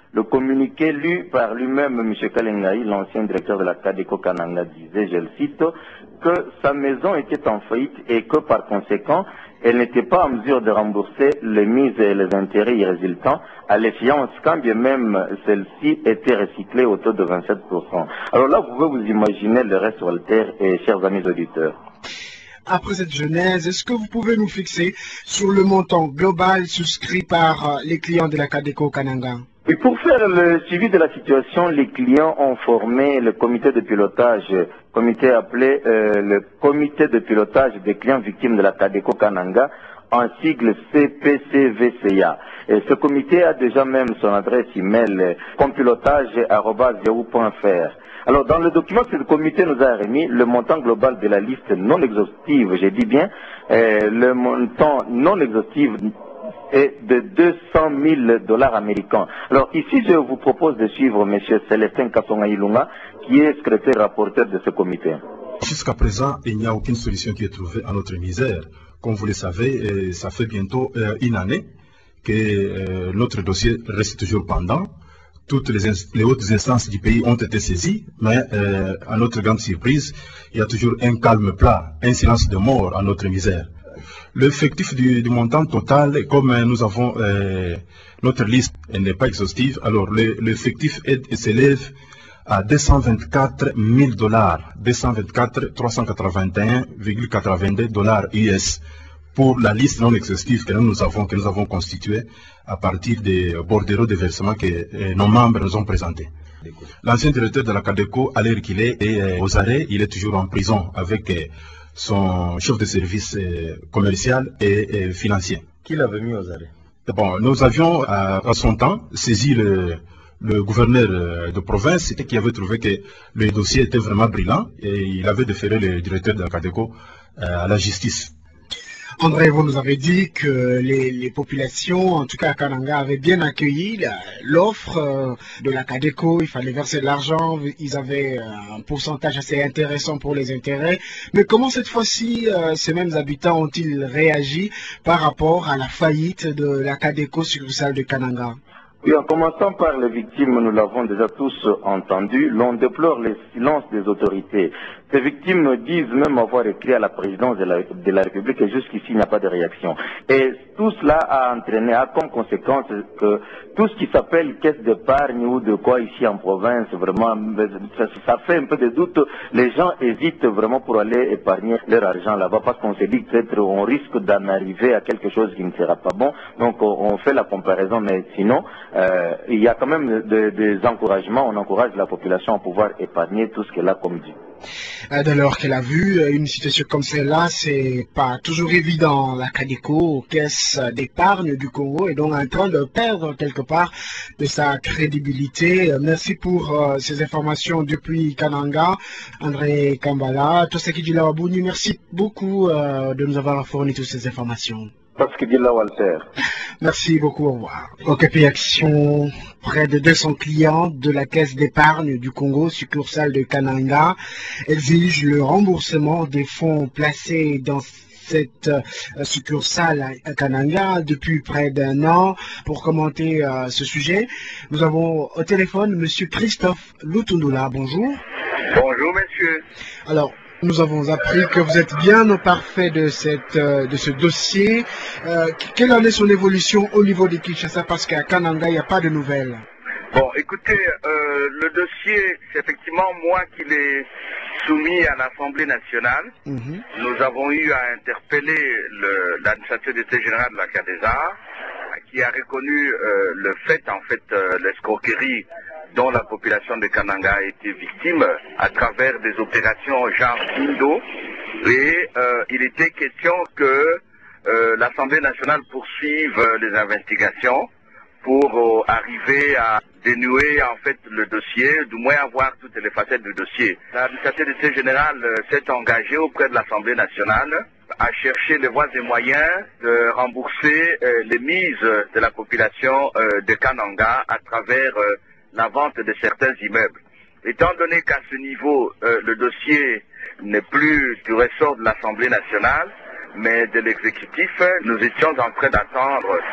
Le communiqué lu par lui-même, M. Kalengai, l'ancien directeur de la Cadeco Kananga, disait, je le cite, que sa maison était en faillite et que par conséquent, elle n'était pas en mesure de rembourser les mises et les intérêts y résultant à l'échéance, quand bien même celle-ci était recyclée au taux de vingt-sept pour cent. Alors là, vous pouvez vous imaginer le reste, Walter et chers amis auditeurs. Après cette genèse, est-ce que vous pouvez nous fixer sur le montant global souscrit par les clients de la Cadeco Kananga? Et pour faire le suivi de la situation, les clients ont formé le comité de pilotage, comité appelé euh, le comité de pilotage des clients victimes de la Cadeco Kananga, en sigle C P C V C A. Et ce comité a déjà même son adresse email compilotage arobase yahoo point f r. Alors, dans le document que le comité nous a remis, le montant global de la liste non exhaustive, j'ai dit bien, euh, le montant non exhaustif est de deux cent mille dollars américains. Alors ici, je vous propose de suivre M. Célestin Kassonga Ilunga, qui est secrétaire rapporteur de ce comité. Jusqu'à présent, il n'y a aucune solution qui est trouvée à notre misère. Comme vous le savez, ça fait bientôt une année que euh, notre dossier reste toujours pendant. Toutes les, les hautes instances du pays ont été saisies, mais euh, à notre grande surprise, il y a toujours un calme plat, un silence de mort à notre misère. L'effectif du, du montant total, comme euh, nous avons euh, notre liste, elle n'est pas exhaustive, alors l'effectif s'élève à deux cent vingt-quatre mille dollars, deux cent vingt-quatre mille trois cent quatre-vingt-un virgule quatre-vingt-deux dollars U S pour la liste non exhaustive que nous avons, que nous avons constituée à partir des bordereaux de versement que euh, nos membres nous ont présentés. L'ancien directeur de la Cadeco, à l'heure qu'il est, est euh, aux arrêts, il est toujours en prison avec euh, son chef de service euh, commercial et euh, financier. Qui l'avait mis aux arrêts? Bon, nous avions à, à son temps saisi le, le gouverneur de province qui avait trouvé que le dossier était vraiment brillant et il avait déféré le directeur de la Cadeco euh, à la justice. André, vous nous avez dit que les, les populations, en tout cas à Kananga, avaient bien accueilli l'offre euh, de la Cadeco. Il fallait verser de l'argent, ils avaient euh, un pourcentage assez intéressant pour les intérêts. Mais comment cette fois-ci, euh, ces mêmes habitants ont-ils réagi par rapport à la faillite de la Cadeco succursale de Kananga? Oui, en commençant par les victimes, nous l'avons déjà tous entendu, l'on déplore le silence des autorités. Ces victimes disent même avoir écrit à la présidence de la, de la République et jusqu'ici il n'y a pas de réaction. Et tout cela a entraîné, a comme conséquence que tout ce qui s'appelle caisse d'épargne ou de quoi ici en province, vraiment, ça, ça fait un peu de doute. Les gens hésitent vraiment pour aller épargner leur argent là-bas parce qu'on se dit que peut-être on risque d'en arriver à quelque chose qui ne sera pas bon. Donc on, on fait la comparaison, mais sinon, euh, il y a quand même de, des encouragements. On encourage la population à pouvoir épargner tout ce qu'elle a comme dit. Dès lors qu'elle a vu une situation comme celle-là, c'est pas toujours évident. La Cadeco, caisse d'épargne du Congo, est donc en train de perdre quelque part de sa crédibilité. Merci pour euh, ces informations depuis Kananga. André Kambala, Toseki Dilawabuni, merci beaucoup euh, de nous avoir fourni toutes ces informations. Parce que dit là, Walter. Merci beaucoup, au revoir. O K P Action, près de deux cents clients de la caisse d'épargne du Congo, succursale de Kananga, exigent le remboursement des fonds placés dans cette euh, succursale à Kananga depuis près d'un an. Pour commenter euh, ce sujet, nous avons au téléphone M. Christophe Lutundula. Bonjour. Bonjour, monsieur. Alors, nous avons appris que vous êtes bien au parfait de, cette, euh, de ce dossier. Euh, quelle en est son évolution au niveau de Kinshasa? Parce qu'à Kananga, il n'y a pas de nouvelles. Bon, écoutez, euh, le dossier, c'est effectivement moi qui l'ai soumis à l'Assemblée nationale. Mm-hmm. Nous avons eu à interpeller l'administrateur d'état général de la C A D E S A, qui a reconnu euh, le fait, en fait, euh, l'escroquerie dont la population de Kananga a été victime à travers des opérations genre Indo. Et euh, il était question que euh, l'Assemblée nationale poursuive euh, les investigations pour euh, arriver à dénouer en fait le dossier, du moins avoir toutes les facettes du dossier. L'administrateur d'état général euh, s'est engagé auprès de l'Assemblée nationale à chercher les voies et moyens de rembourser euh, les mises de la population euh, de Kananga à travers euh, la vente de certains immeubles. Étant donné qu'à ce niveau, euh, le dossier n'est plus du ressort de l'Assemblée nationale, mais de l'exécutif, nous étions en train d'attendre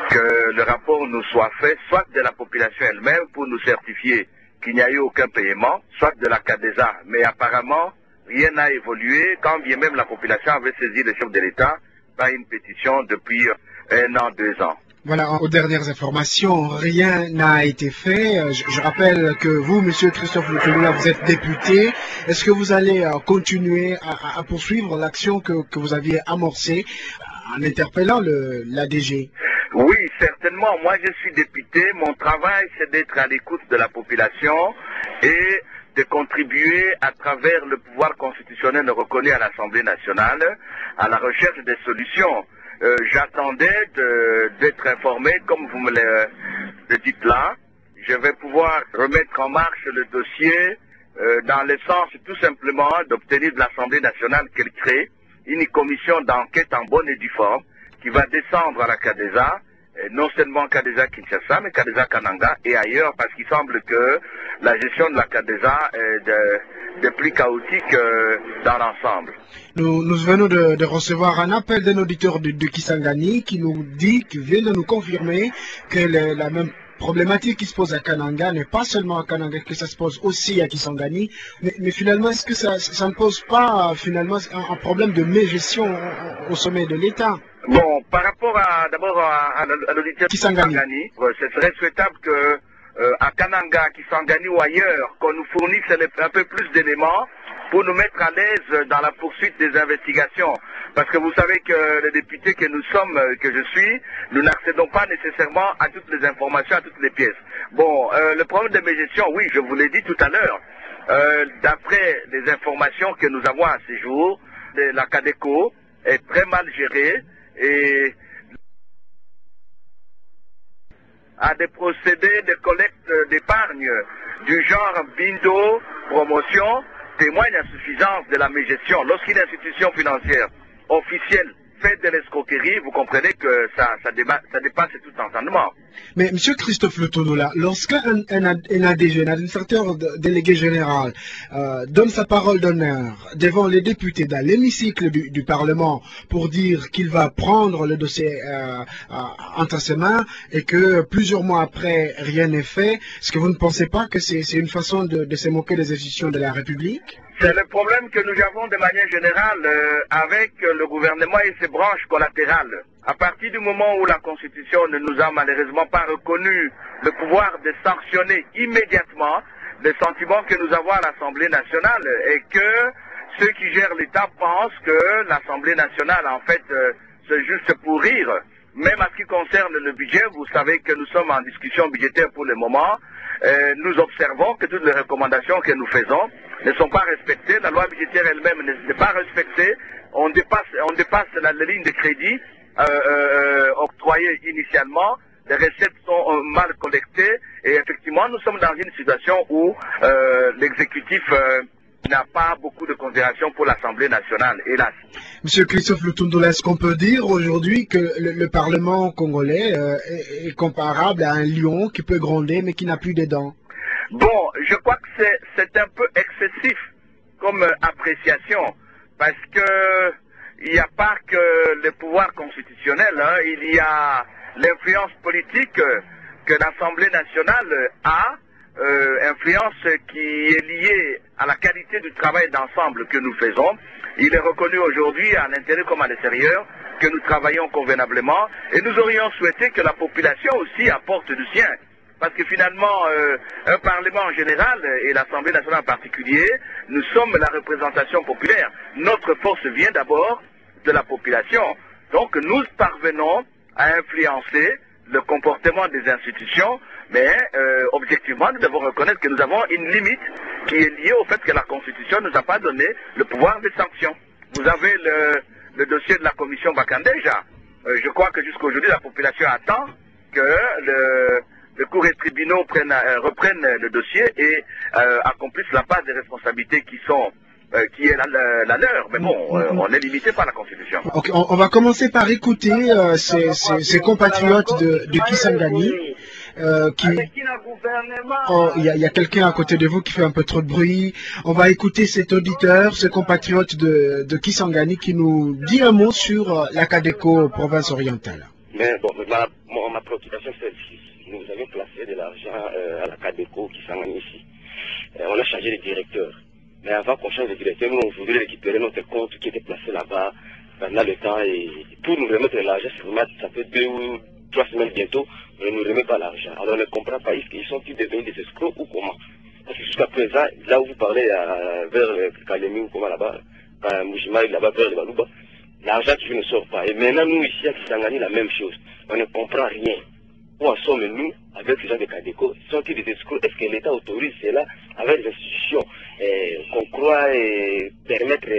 que le rapport nous soit fait, soit de la population elle-même pour nous certifier qu'il n'y a eu aucun paiement, soit de la CADESA. Mais apparemment, rien n'a évolué, quand bien même la population avait saisi le chef de l'État par une pétition depuis un an, deux ans. Voilà, aux dernières informations, rien n'a été fait. Je, je rappelle que vous, Monsieur Christophe Lutonola, vous êtes député. Est-ce que vous allez euh, continuer à, à poursuivre l'action que, que vous aviez amorcée en interpellant le, l'A D G? Oui, certainement. Moi, je suis député. Mon travail, c'est d'être à l'écoute de la population et de contribuer à travers le pouvoir constitutionnel reconnu à l'Assemblée nationale à la recherche des solutions. Euh, J'attendais d'être informé, comme vous me le, le dites là. Je vais pouvoir remettre en marche le dossier euh, dans le sens tout simplement d'obtenir de l'Assemblée nationale qu'elle crée une commission d'enquête en bonne et due forme qui va descendre à la CADESA, et non seulement CADESA Kinshasa, mais CADESA Kananga et ailleurs, parce qu'il semble que la gestion de la CADESA est de, de plus chaotique euh, dans l'ensemble. Nous, nous venons de, de recevoir un appel d'un auditeur de, de Kisangani qui nous dit, qui vient de nous confirmer que le, la même problématique qui se pose à Kananga n'est pas seulement à Kananga, que ça se pose aussi à Kisangani. Mais, mais finalement, est-ce que ça, ça ne pose pas finalement un, un problème de mégestion au, au sommet de l'État? Bon, par rapport à d'abord à, à, à l'auditeur Kisangani, Kisangani euh, ce serait souhaitable que euh, à Kananga, Kisangani ou ailleurs, qu'on nous fournisse un peu plus d'éléments pour nous mettre à l'aise dans la poursuite des investigations. Parce que vous savez que les députés que nous sommes, que je suis, nous n'accédons pas nécessairement à toutes les informations, à toutes les pièces. Bon, euh, le problème de mégestion, oui, je vous l'ai dit tout à l'heure, euh, d'après les informations que nous avons à ce jour, la CADECO est très mal gérée et à des procédés de collecte d'épargne du genre Bindo, promotion, témoigne à suffisance de la mégestion. Lorsqu'une institution financière officielle fait de l'escroquerie, vous comprenez que ça, ça, débat, ça dépasse tout entendement. Mais M. Christophe Lutonola, lorsqu'un un, un A D G, un administrateur délégué général, euh, donne sa parole d'honneur devant les députés dans l'hémicycle du, du Parlement pour dire qu'il va prendre le dossier euh, euh, entre ses mains et que plusieurs mois après, rien n'est fait, est-ce que vous ne pensez pas que c'est une façon de, de se moquer des institutions de la République? C'est le problème que nous avons de manière générale euh, avec le gouvernement et ses branches collatérales. À partir du moment où la Constitution ne nous a malheureusement pas reconnu le pouvoir de sanctionner immédiatement les sentiments que nous avons à l'Assemblée nationale et que ceux qui gèrent l'État pensent que l'Assemblée nationale en fait euh, c'est juste pour rire. Même à ce qui concerne le budget, vous savez que nous sommes en discussion budgétaire pour le moment. Euh, nous observons que toutes les recommandations que nous faisons ne sont pas respectées. La loi budgétaire elle-même n'est pas respectée. On dépasse, on dépasse la, la ligne de crédit euh, euh, octroyée initialement. Les recettes sont euh, mal collectées. Et effectivement, nous sommes dans une situation où euh, l'exécutif euh, n'a pas beaucoup de considération pour l'Assemblée nationale, hélas. Monsieur Christophe Lutonola, est-ce qu'on peut dire aujourd'hui que le, le Parlement congolais euh, est, est comparable à un lion qui peut gronder mais qui n'a plus de dents? Bon, je crois que c'est un peu excessif comme euh, appréciation, parce que il n'y a pas que le pouvoir constitutionnel, hein, il y a l'influence politique que l'Assemblée nationale a, euh, influence qui est liée à la qualité du travail d'ensemble que nous faisons. Il est reconnu aujourd'hui à l'intérieur comme à l'extérieur que nous travaillons convenablement et nous aurions souhaité que la population aussi apporte du sien. Parce que finalement, euh, un Parlement en général et l'Assemblée nationale en particulier, nous sommes la représentation populaire. Notre force vient d'abord de la population. Donc nous parvenons à influencer le comportement des institutions, mais euh, objectivement, nous devons reconnaître que nous avons une limite qui est liée au fait que la Constitution ne nous a pas donné le pouvoir de sanction. Vous avez le, le dossier de la commission Bakandeja. Euh, je crois que jusqu'à aujourd'hui, la population attend que le... les cours et tribunaux prennent, euh, reprennent le dossier et euh, accomplissent la part des responsabilités qui sont euh, qui est la, la, la leur. Mais bon, euh, on est limité par la Constitution. Okay, on, on va commencer par écouter euh, ces, ces, ces compatriotes de, de Kisangani. Euh, qui... oh, il y a, y a quelqu'un à côté de vous qui fait un peu trop de bruit. On va écouter cet auditeur, ce compatriote de, de Kisangani qui nous dit un mot sur la CADECO province orientale. Mais bon, ma, ma, ma préoccupation c'est celle-ci. Nous avions placé de l'argent euh, à la Cadeco qui s'en ici. Euh, on a changé de directeur. Mais avant qu'on change de directeur, nous on voulait récupérer notre compte qui était placé là-bas pendant le temps. Et pour nous remettre l'argent, ça fait deux ou trois semaines bientôt, on ne nous remet pas l'argent. Alors on ne comprend pas, est-ce qu'ils sont-ils devenus des escrocs ou comment? Parce que jusqu'à présent, là où vous parlez euh, vers euh, Kalemi ou comment là-bas, euh, Moujimaï là-bas vers le Balouba, l'argent toujours ne sort pas. Et maintenant, nous ici à Kisangani, la même chose. On ne comprend rien. Où en sommes-nous avec les gens de Cadeco? Sont-ils des escrocs? Est-ce que l'État autorise cela avec les institutions eh, qu'on croit eh, permettre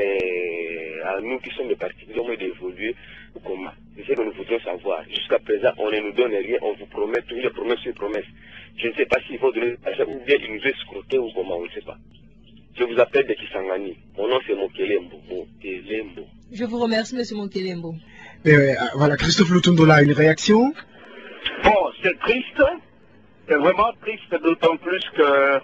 eh, à nous qui sommes des particuliers au moins d'évoluer ou comment? C'est ce que nous voudrions savoir. Jusqu'à présent, on ne nous donne rien, on vous promet toujours des promesses sur promesses. Je ne sais pas s'il faut donner l'argent ou bien ils nous escroquer ou comment, on ne sait pas. Je vous appelle de Kisangani. Mon nom c'est Mokelembo. Mokelembo. Je vous remercie, M. Mokelembo. Euh, voilà, Christophe Lutundola, une réaction? Bon, c'est triste. C'est vraiment triste, d'autant plus que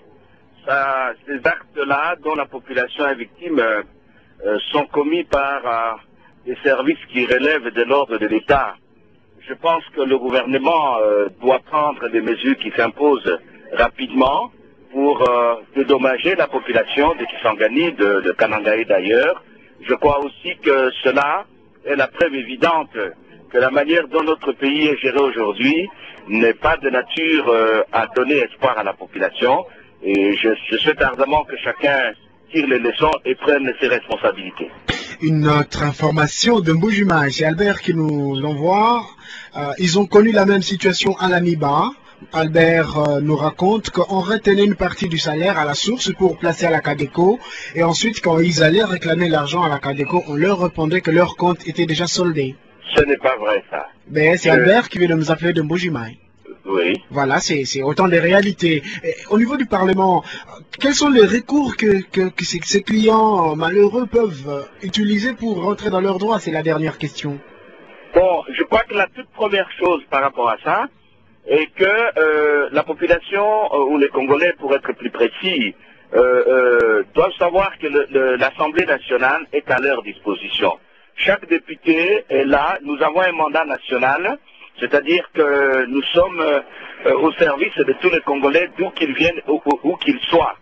ça, ces actes-là, dont la population est victime, euh, euh, sont commis par euh, des services qui relèvent de l'ordre de l'État. Je pense que le gouvernement euh, doit prendre des mesures qui s'imposent rapidement pour euh, dédommager la population de Kisangani, de, de Kanangaï d'ailleurs. Je crois aussi que cela est la preuve évidente que la manière dont notre pays est géré aujourd'hui n'est pas de nature euh, à donner espoir à la population. Et je, je souhaite ardemment que chacun tire les leçons et prenne ses responsabilités. Une autre information de Mbujimaï, c'est Albert qui nous l'envoie. Euh, ils ont connu la même situation à l'Amiba. Albert euh, nous raconte qu'on retenait une partie du salaire à la source pour placer à la Cadeco. Et ensuite, quand ils allaient réclamer l'argent à la Cadeco, on leur répondait que leur compte était déjà soldé. Ce n'est pas vrai, ça. Mais c'est euh... Albert qui vient de nous appeler de Mbujimaï. Oui. Voilà, c'est autant des réalités. Et au niveau du Parlement, quels sont les recours que, que, que ces, ces clients malheureux peuvent utiliser pour rentrer dans leurs droits? C'est la dernière question. Bon, je crois que la toute première chose par rapport à ça est que euh, la population, euh, ou les Congolais pour être plus précis, euh, euh, doivent savoir que l'Assemblée nationale est à leur disposition. Chaque député est là, nous avons un mandat national. C'est-à-dire que nous sommes euh, au service de tous les Congolais, d'où qu'ils viennent ou où qu'ils soient.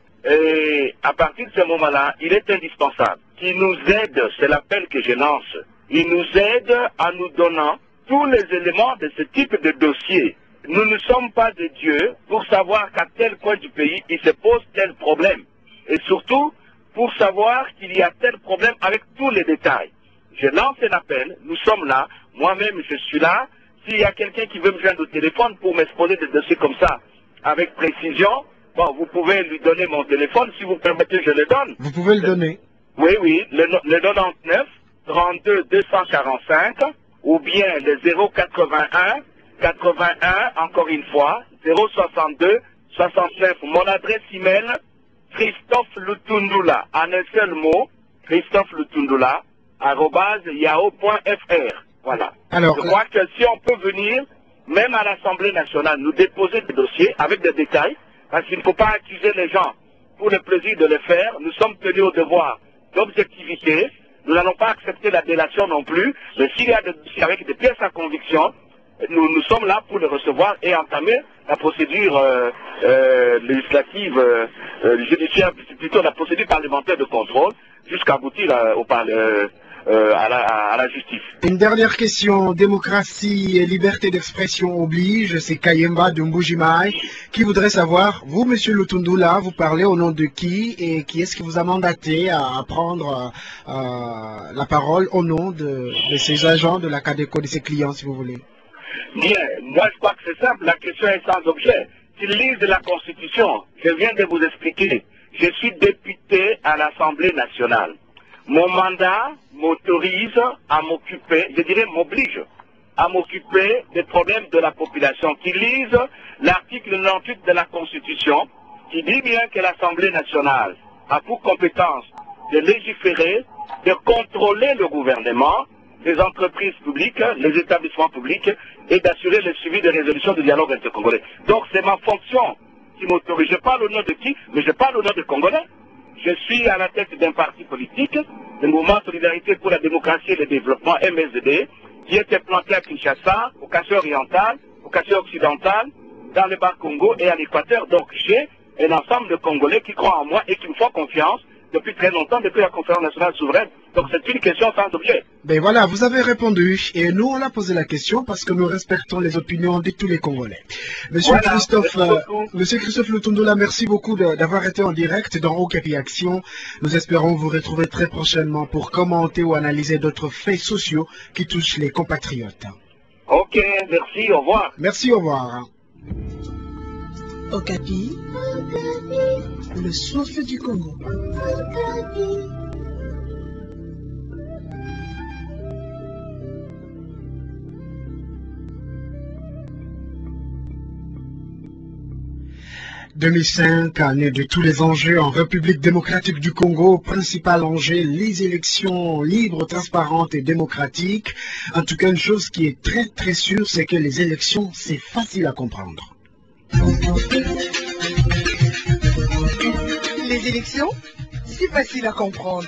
Et à partir de ce moment-là, il est indispensable qu'ils nous aident, c'est l'appel que je lance, ils nous aident en nous donnant tous les éléments de ce type de dossier. Nous ne sommes pas des dieux pour savoir qu'à tel point du pays, il se pose tel problème. Et surtout, pour savoir qu'il y a tel problème avec tous les détails. Je lance un appel, nous sommes là, moi-même je suis là. S'il y a quelqu'un qui veut me joindre au téléphone pour m'exposer des dossiers comme ça, avec précision, bon, vous pouvez lui donner mon téléphone, si vous permettez, je le donne. Vous pouvez le donner. Oui, oui, le, le quatre-vingt-neuf, trente-deux, deux cent quarante-cinq, ou bien le zéro quatre-vingt-un, quatre-vingt-un, encore une fois, zéro soixante-deux, soixante-neuf. Mon adresse email, Christophe Lutundula, en un seul mot, Christophe Lutundula, arobase yahoo point fr. Voilà. Alors, je crois que si on peut venir, même à l'Assemblée nationale, nous déposer des dossiers avec des détails, parce qu'il ne faut pas accuser les gens pour le plaisir de le faire. Nous sommes tenus au devoir d'objectivité. Nous n'allons pas accepter la délation non plus. Mais s'il y a des dossiers avec des pièces à conviction, nous, nous sommes là pour les recevoir et entamer la procédure euh, euh, législative, euh, euh, judiciaire, plutôt la procédure parlementaire de contrôle, jusqu'à aboutir euh, au Parlement. Euh, à, la, à la justice. Une dernière question, démocratie et liberté d'expression oblige, c'est Kayemba de Mbujimaï qui voudrait savoir, vous monsieur Lutundula, vous parlez au nom de qui et qui est-ce qui vous a mandaté à prendre euh, la parole au nom de, de ces agents de la Cadeco, de ses clients si vous voulez? Bien, moi je crois que c'est simple, la question est sans objet. S'ils lisent la Constitution, je viens de vous expliquer, je suis député à l'Assemblée nationale. Mon mandat m'autorise à m'occuper, je dirais m'oblige, à m'occuper des problèmes de la population. Qui lisent l'article quatre-vingt-huit de la Constitution, qui dit bien que l'Assemblée nationale a pour compétence de légiférer, de contrôler le gouvernement, les entreprises publiques, les établissements publics, et d'assurer le suivi des résolutions du dialogue intercongolais. Donc c'est ma fonction qui m'autorise. Je parle au nom de qui? Mais je parle au nom des Congolais. Je suis à la tête d'un parti politique, le mouvement Solidarité pour la démocratie et le développement, M S D, qui étaient plantés à Kinshasa, au Kassai oriental, au Kassai occidental, dans le bas Congo et à l'Équateur. Donc j'ai un ensemble de Congolais qui croient en moi et qui me font confiance depuis très longtemps, depuis la conférence nationale souveraine. Donc c'est une question sans objet. Ben voilà, vous avez répondu. Et nous, on a posé la question parce que nous respectons les opinions de tous les Congolais. Monsieur Voilà, Christophe, merci euh, beaucoup. Monsieur Christophe Lutundola, merci beaucoup de- d'avoir été en direct dans Okapi Action. Nous espérons vous retrouver très prochainement pour commenter ou analyser d'autres faits sociaux qui touchent les compatriotes. Ok, merci, au revoir. Merci, au revoir. Okapi, le souffle du Congo. deux mille cinq, année de tous les enjeux en République démocratique du Congo, principal enjeu, les élections libres, transparentes et démocratiques. En tout cas, une chose qui est très très sûre, c'est que les élections, c'est facile à comprendre. Les élections, c'est facile à comprendre.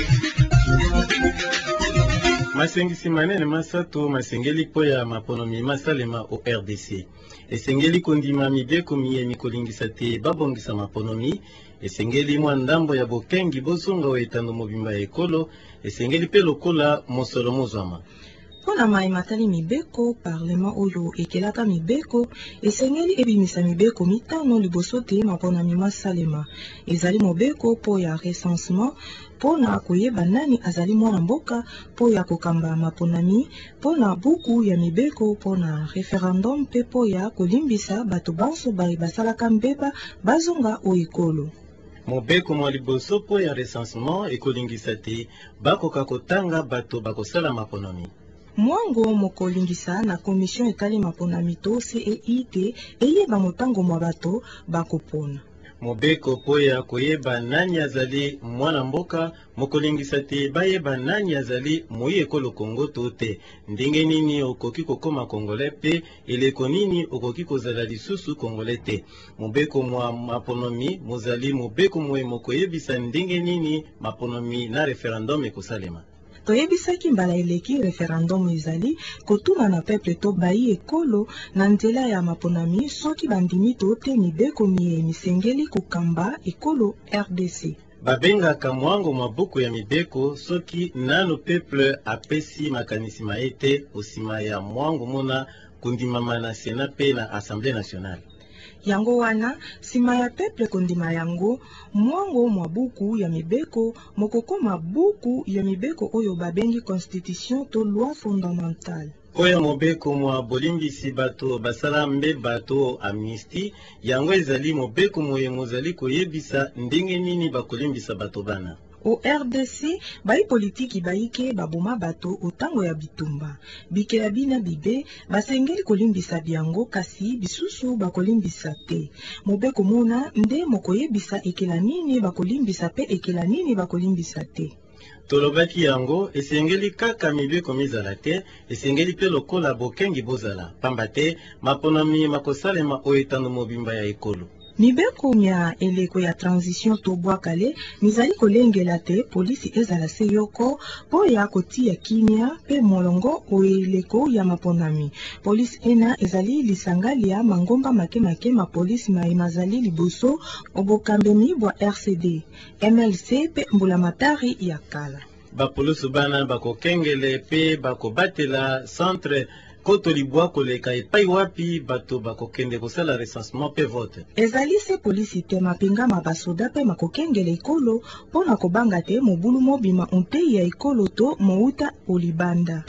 masengisi manene masato masengeli po ya maponomi masalema o R D C esengeli kondima mibeko miyemi kolingisa te babongisa maponomi esengeli mwa ndambo ya bokengi bozonga oetando mobimba ya ekolo esengeli pe lokola mosolo mozwama mpona mayematali mibeko parlema oyo ekelaka mibeko esengeli ebimisa mibeko mitano liboso te maponami masalema ezali mobeko mpo ya recensement mpona koyeba nani azali mwana mboka mpo ya kokamba maponami mpona buku ya mibeko mpona referendum mpe mpo ya kolimbisa bato banso baye basalaka mbeba bazonga o ekolo mobeko mwa liboso po ya recensement ekolingisa te bakoka kotanga bato bakosala maponomi mwango mokolingisa na komission etali maponami to C E I te eyeba motango mwa bato bakopona mobeko po ya koyeba nani azali mwana mboka mokolingisa te bayeba nani azali moyi ekolo Kongo to te ndenge nini okoki kokoma Congolais pe eleko nini okoki kozala lisusu Congolais te mobeko mwa maponomi mozali mobeko moye mokoyebisa ndenge nini maponomi na referendum ekosalema toyebisaki mbala eleki referendum ezali kotuna na peuple to bayi ekolo na nzela ya maponami soki bandimi to te mibeko miye misengeli kokamba ekolo R D C babengaka mwango mabuku ya mibeko soki nano peuple apesi makanisi ma ete osima ya mwango mona kondimama na Sénat pe na Assemblée nationale yango wana sima ya peuple kondima yango mwango mwa buku ya mibeko mokokoma buku ya mibeko oyo babengi constitution to loi fondamentale oyo mobeko mwa bolimbisi bato basala mbe bato amnistie yango ezali mobeko moye mozali koyebisa ndenge nini bakolimbisa bato bana o R D C bayi politiki bayike baboma bato otango ya bitumba bike ya bina bibe basengeli kolimbisa biango kasi bisusu bakolimbisa te mobeko mona nde mokoyebisa ekela nini bakolimbisa pe ekela nini bakolimbisa te tolobaki yango esengeli kaka mibeko mizala te esengeli pe lokola bokengi bozala pamba te maponami makosalema oyo etando mobimba ya ekolo mibeko mya eleko ya transition to bwakale mizali kolengela te polisi ezala se yoko po ya kotia kimia pe molongo o eleko ya maponami polisi ena ezali lisangali ya mangomba make make ma polisi ma mazali liboso obokambemi bwa R C D M L C pe mbulamatari ya kala bapoloso bana bakokengele pe bakobatela centre koto libwa koleka epai wapi bato bakokende kosala recensement pe vote ezali se polisi te mapinga mabasoda pe makokengela ekolo mpona kobanga te mobulu mobima ontei ya ekolo to mouta olibanda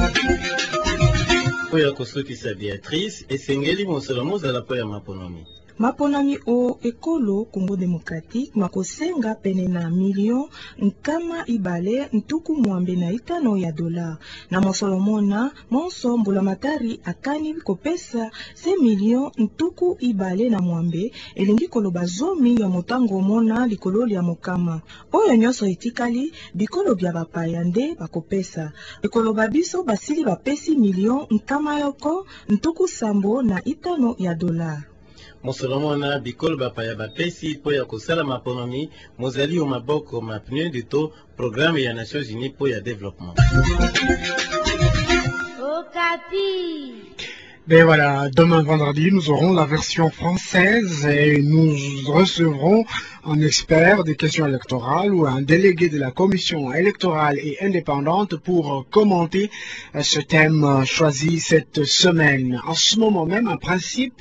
oyo kosukisa Beatrice esengeli mosolo mozala po ya maponomi maponami o ekolo Congo démocratique makosenga pene na million nkama ibale ntuku mwambe na itano ya dola na mosolo mona monso mbulamatari akani kopesa se million ntuku ibale na mwambe elingi koloba zomi ya motango mona likolo ya mokama oyo nyonso etikali bikolo bya bapaya nde bakopesa ekoloba biso basili bapesi million nkama yoko ntuku sambo na itano ya dola mosolo mona bikolo bapaya bapesi po ya kosala maponomi mozali o maboko mapneu de to programme ya Nations Unies po ya développement Okapi. Ben voilà, demain vendredi, nous aurons la version française et nous recevrons un expert des questions électorales ou un délégué de la commission électorale et indépendante pour commenter ce thème choisi cette semaine. En ce moment même, en principe,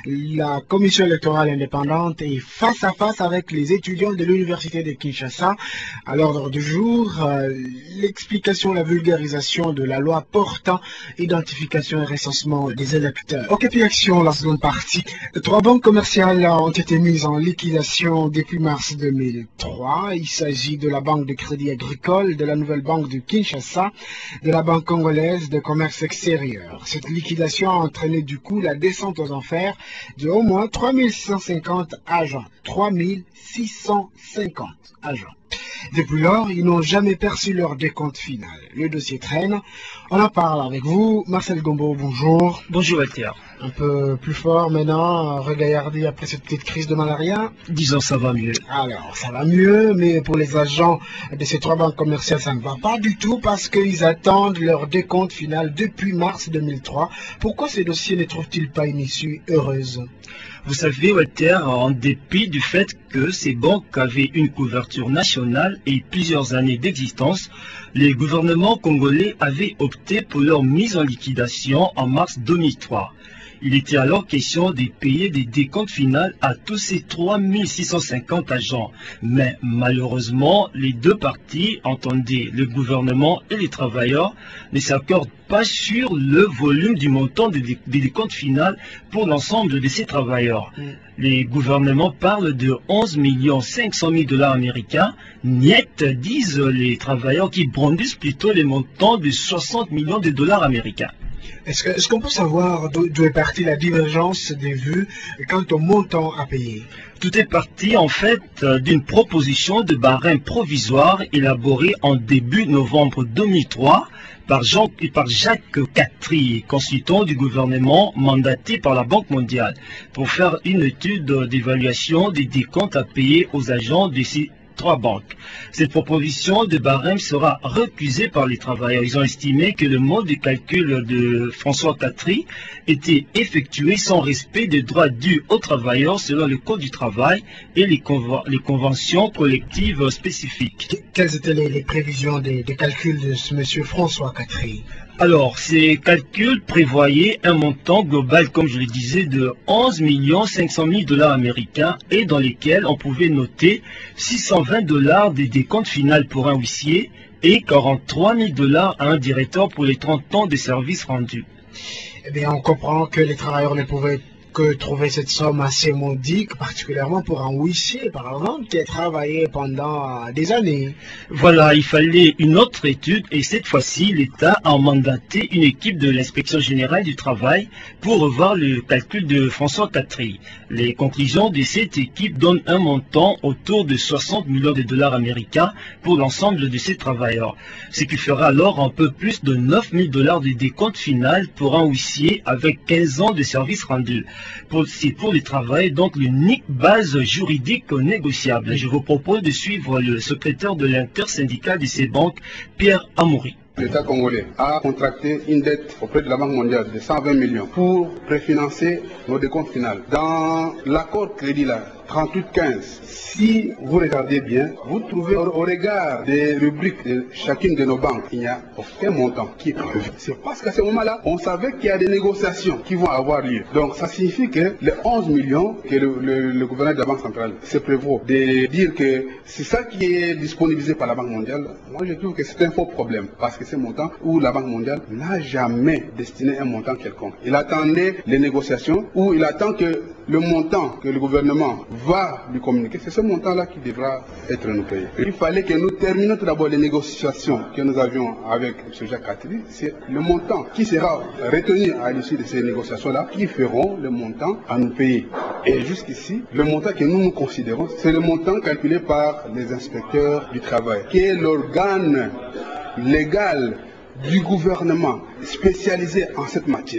la commission électorale indépendante est face à face avec les étudiants de l'université de Kinshasa. À l'ordre du jour, l'explication, la vulgarisation de la loi portant identification et recensement des électeurs. Ok, puis action, la seconde partie. Trois banques commerciales ont été mises en liquidation depuis mars deux mille trois. Il s'agit de la Banque de Crédit Agricole, de la Nouvelle Banque de Kinshasa, de la Banque Congolaise de Commerce Extérieur. Cette liquidation a entraîné du coup la descente aux enfers de au moins trois mille six cent cinquante agents. trois mille six cent cinquante agents. Depuis lors, ils n'ont jamais perçu leur décompte final. Le dossier traîne. On en parle avec vous. Marcel Gombo, bonjour. Bonjour Walter. Un peu plus fort maintenant, regaillardi après cette petite crise de malaria. Disons ça va mieux. Alors, ça va mieux, mais pour les agents de ces trois banques commerciales, ça ne va pas du tout parce qu'ils attendent leur décompte final depuis mars deux mille trois. Pourquoi ces dossiers ne trouvent-ils pas une issue heureuse? Vous savez, Walter, en dépit du fait que ces banques avaient une couverture nationale et plusieurs années d'existence, les gouvernements congolais avaient opté pour leur mise en liquidation en mars deux mille trois. Il était alors question de payer des décomptes finaux à tous ces trois mille six cent cinquante agents. Mais malheureusement, les deux parties, entendez le gouvernement et les travailleurs, ne s'accordent pas sur le volume du montant des décomptes finaux pour l'ensemble de ces travailleurs. Mm. Les gouvernements parlent de onze millions cinq cent mille dollars américains. Niet, disent les travailleurs qui brandissent plutôt les montants de soixante millions de dollars américains. Est-ce que, est-ce qu'on peut savoir d'où est partie la divergence des vues quant au montant à payer? Tout est parti en fait d'une proposition de barème provisoire élaborée en début novembre deux mille trois par, Jean, par Jacques Catry, consultant du gouvernement mandaté par la Banque mondiale, pour faire une étude d'évaluation des décomptes à payer aux agents de ces trois banques. Cette proposition de barème sera recusée par les travailleurs. Ils ont estimé que le mode de calcul de François Catry était effectué sans respect des droits dus aux travailleurs selon le Code du travail et les, conven les conventions collectives spécifiques. Quelles étaient les, les prévisions des, des calculs de ce monsieur François Catry? Alors, ces calculs prévoyaient un montant global, comme je le disais, de onze millions cinq cent mille dollars américains et dans lesquels on pouvait noter six cent vingt dollars des décomptes finales pour un huissier et quarante-trois mille dollars à un directeur pour les trente ans de services rendus. Eh bien, on comprend que les travailleurs ne pouvaient que trouver cette somme assez modique, particulièrement pour un huissier, par exemple, qui a travaillé pendant des années. Voilà, il fallait une autre étude et cette fois-ci, l'État a mandaté une équipe de l'inspection générale du travail pour revoir le calcul de François Catry. Les conclusions de cette équipe donnent un montant autour de soixante millions de dollars américains pour l'ensemble de ces travailleurs, ce qui fera alors un peu plus de neuf mille dollars de décompte final pour un huissier avec quinze ans de service rendu. C'est pour les travailleurs donc l'unique base juridique négociable. Je vous propose de suivre le secrétaire de l'intersyndical de ces banques, Pierre Amoury. L'État congolais a contracté une dette auprès de la Banque mondiale de cent vingt millions pour préfinancer nos décomptes finaux. Dans l'accord crédit là, trente-huit quinze, si vous regardez bien, vous trouvez au, au regard des rubriques de chacune de nos banques, il n'y a aucun montant qui est prévu. C'est parce qu'à ce moment-là, on savait qu'il y a des négociations qui vont avoir lieu. Donc ça signifie que les onze millions que le, le, le gouverneur de la Banque centrale se prévaut de dire que c'est ça qui est disponibilisé par la Banque mondiale, moi je trouve que c'est un faux problème. Parce que ce montant où la Banque mondiale n'a jamais destiné un montant quelconque. Il attendait les négociations où il attend que le montant que le gouvernement va lui communiquer, c'est ce montant-là qui devra être nous payé. Il fallait que nous terminions tout d'abord les négociations que nous avions avec M. Jacques Catry. C'est le montant qui sera retenu à l'issue de ces négociations-là qui feront le montant à nous payer. Et jusqu'ici, le montant que nous nous considérons, c'est le montant calculé par les inspecteurs du travail, qui est l'organe légal du gouvernement spécialisé en cette matière.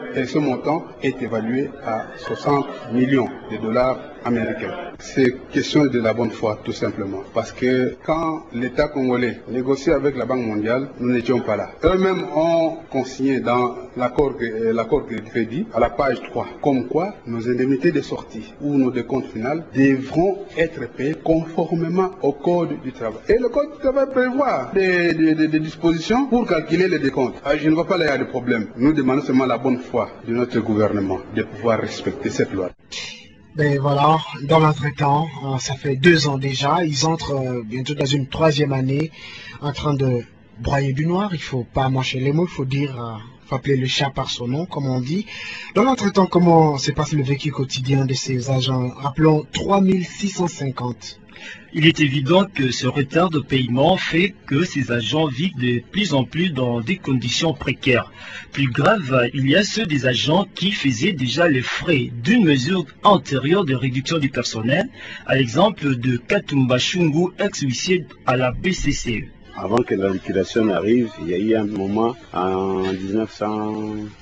Et ce montant est évalué à soixante millions de dollars américains. C'est question de la bonne foi, tout simplement. Parce que quand l'État congolais négocie avec la Banque mondiale, nous n'étions pas là. Eux-mêmes ont consigné dans l'accord de crédit, à la page trois, comme quoi nos indemnités de sortie ou nos décomptes finales devront être payés conformément au Code du travail. Et le Code du travail prévoit des, des, des, des dispositions pour calculer les décomptes. Alors, je ne vois pas là, il y a de problème. Nous demandons seulement la bonne foi de notre gouvernement de pouvoir respecter cette loi. Ben voilà, dans l'entretemps, ça fait deux ans déjà, ils entrent euh, bientôt dans une troisième année en train de broyer du noir. Il faut pas mâcher les mots, il faut dire, euh, faut appeler le chat par son nom, comme on dit. Dans l'entretemps, comment se passe le vécu quotidien de ces agents? Rappelons trois mille six cent cinquante. Il est évident que ce retard de paiement fait que ces agents vivent de plus en plus dans des conditions précaires. Plus grave, il y a ceux des agents qui faisaient déjà les frais d'une mesure antérieure de réduction du personnel, à l'exemple de Katumba Shungu, ex-huissier à la B C C E. Avant que la liquidation arrive, il y a eu un moment en mille neuf cent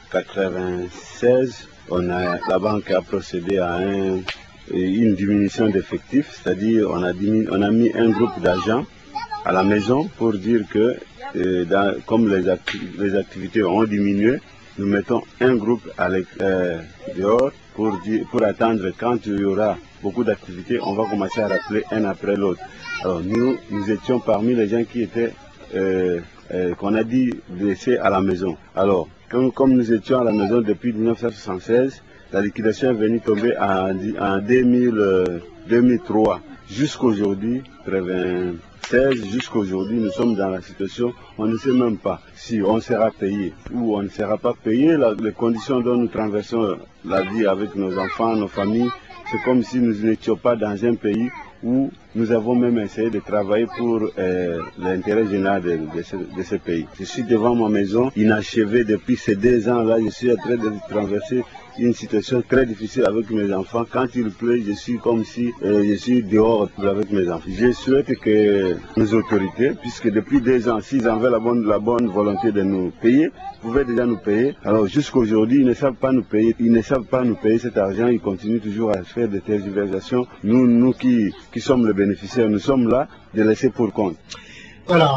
quatre-vingt-seize, on a, la banque a procédé à un... une diminution d'effectifs, c'est-à-dire on a, on a mis un groupe d'agents à la maison pour dire que euh, dans, comme les, acti les activités ont diminué, nous mettons un groupe à euh, dehors pour, dire, pour attendre quand il y aura beaucoup d'activités, on va commencer à rappeler un après l'autre. Alors nous, nous étions parmi les gens qui étaient, euh, euh, qu'on a dit laisser à la maison. Alors, comme, comme nous étions à la maison depuis mille neuf cent soixante-seize, la liquidation est venue tomber en, en deux mille trois. Jusqu'aujourd'hui, quatre-vingt-seize, jusqu'aujourd'hui, nous sommes dans la situation, on ne sait même pas si on sera payé ou on ne sera pas payé. La, les conditions dont nous traversons la vie avec nos enfants, nos familles, c'est comme si nous n'étions pas dans un pays où nous avons même essayé de travailler pour euh, l'intérêt général de, de, ce, de ce pays. Je suis devant ma maison, inachevé depuis ces deux ans-là, je suis en train de traverser une situation très difficile avec mes enfants. Quand il pleut, je suis comme si euh, je suis dehors avec mes enfants. Je souhaite que nos autorités, puisque depuis deux ans, s'ils avaient la bonne, la bonne volonté de nous payer, pouvaient déjà nous payer. Alors jusqu'aujourd'hui, ils ne savent pas nous payer. Ils ne savent pas nous payer cet argent. Ils continuent toujours à faire des tergiversations. Nous, nous qui, qui sommes les bénéficiaires, nous sommes là de laisser pour compte. Voilà,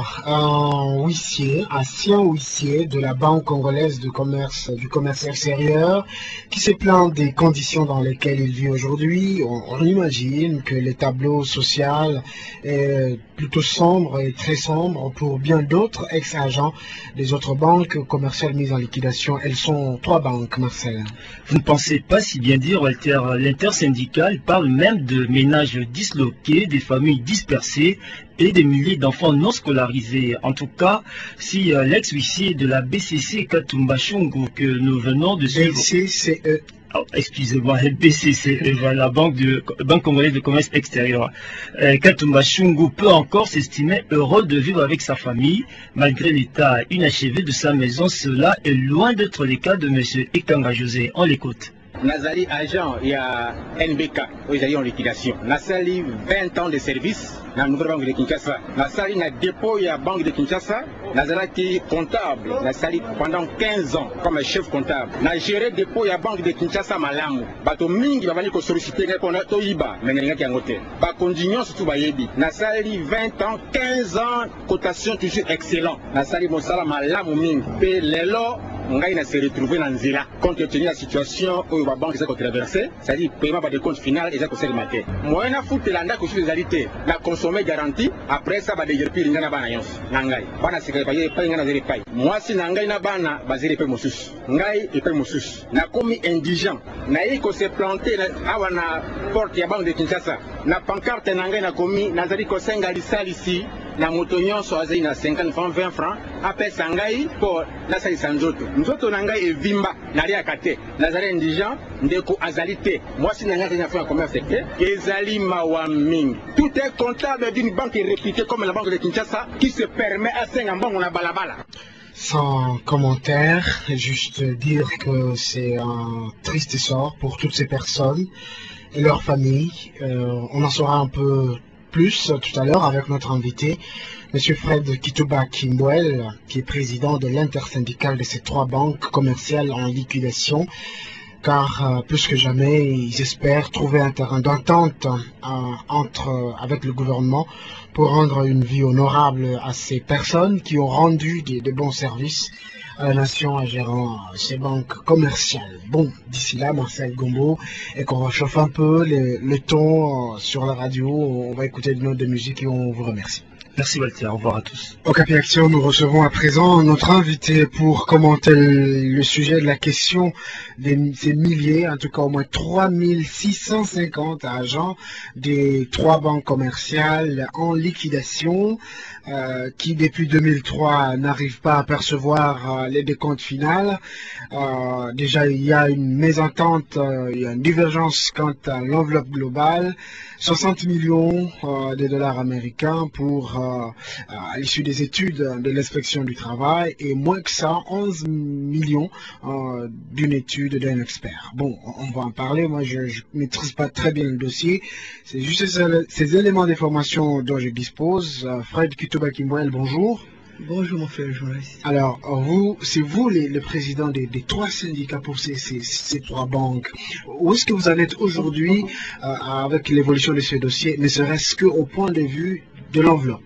un huissier, ancien huissier de la Banque congolaise de commerce, du commerce extérieur, qui se plaint des conditions dans lesquelles il vit aujourd'hui. On, on imagine que le tableau social est plutôt sombre et très sombre pour bien d'autres ex-agents des autres banques commerciales mises en liquidation. Elles sont trois banques, Marcel. Vous ne pensez pas si bien dire, Walter. L'intersyndicale parle même de ménages disloqués, des familles dispersées et des milliers d'enfants non scolarisés. En tout cas, si euh, l'ex-huissier de la B C C Katumba Shungu que nous venons de suivre... B C C E. Oh, excusez-moi, B C C E, voilà, Banque, de, Banque congolaise de commerce extérieur. Euh, Katumba Shungu peut encore s'estimer heureux de vivre avec sa famille, malgré l'état inachevé de sa maison. Cela est loin d'être le cas de M. Ekanga José. On l'écoute. Nazali agent, il y a N B K, ils en liquidation. Nazali vingt ans de service dans la nouvelle banque de Kinshasa. Nazali na dépôt, il y a banque de Kinshasa. Nazali qui comptable, Nazali pendant quinze ans comme chef comptable. Na géré dépôt, il y a banque de Kinshasa malamu. Bato mingi va venir solliciter qu'on a toiba, mais il y a qui en hôtel. Ba condition surtout ba yebi. Nazali vingt ans, quinze ans, cotation toujours excellent. Nazali mosala malamu mingi. Pe lelo ngai na se retrouver dans nzela compte tenu la situation où la banque s'est traversée, c'est-à-dire paiement par des comptes finaux et ça conseille le matin. Moi na foutre landa ko sur les na consommer garantie après ça ba dégerpi ngana bana yons ngai bana sikay paye paye ngana zeri paye moi si ngai na bana ba zeri paye mosus ngai et paye mosus na komi indigent na iko se planter awa na porte ya banque de Kinshasa na pancarte ngai na komi na zeri ko senga lisalisi na moto nyonso azali na cinquante francs vingt francs apesa ngai pour nasalisa nzoto nzoto na ngai evimba naliaka te nazali indigent ndeko azali te mwasi na ngai azali na fin ya commerce te ezali mawa mingi. Tout est comptable d'une banque réputée comme la banque de Kinshasa qui se permet à senga mbongo na balabala. Sans commentaire, juste dire que c'est un triste sort pour toutes ces personnes et leurs familles. Euh, on en saura un peu plus euh, tout à l'heure avec notre invité, M. Fred Kituba Kimbwel, qui est président de l'intersyndicale de ces trois banques commerciales en liquidation, car euh, plus que jamais, ils espèrent trouver un terrain d'entente euh, entre, euh, avec le gouvernement pour rendre une vie honorable à ces personnes qui ont rendu des, des bons services à la nation en gérant euh, ces banques commerciales. Bon, d'ici là, Marcel Gombo, et qu'on réchauffe un peu le, le ton euh, sur la radio, on va écouter une note de musique et on vous remercie. Merci Walter, au revoir à tous. Au Okapi Action, nous recevons à présent notre invité pour commenter le, le sujet de la question de ces milliers, en tout cas au moins trois mille six cent cinquante agents des trois banques commerciales en liquidation euh, qui depuis deux mille trois n'arrivent pas à percevoir euh, les décomptes finales. Euh, déjà il y a une mésentente, euh, il y a une divergence quant à l'enveloppe globale, soixante millions euh, de dollars américains pour euh, à l'issue des études de l'inspection du travail et moins que ça, onze millions euh, d'une étude d'un expert. Bon, on va en parler, moi je ne maîtrise pas très bien le dossier, c'est juste ces, ces éléments d'information dont je dispose. Euh, Fred Kituba Kimbwel, bonjour. Bonjour mon frère journaliste. Alors, vous, c'est vous les, le président des, des trois syndicats pour ces, ces, ces trois banques. Où est-ce que vous en êtes aujourd'hui euh, avec l'évolution de ce dossier, ne serait-ce qu'au point de vue de l'enveloppe?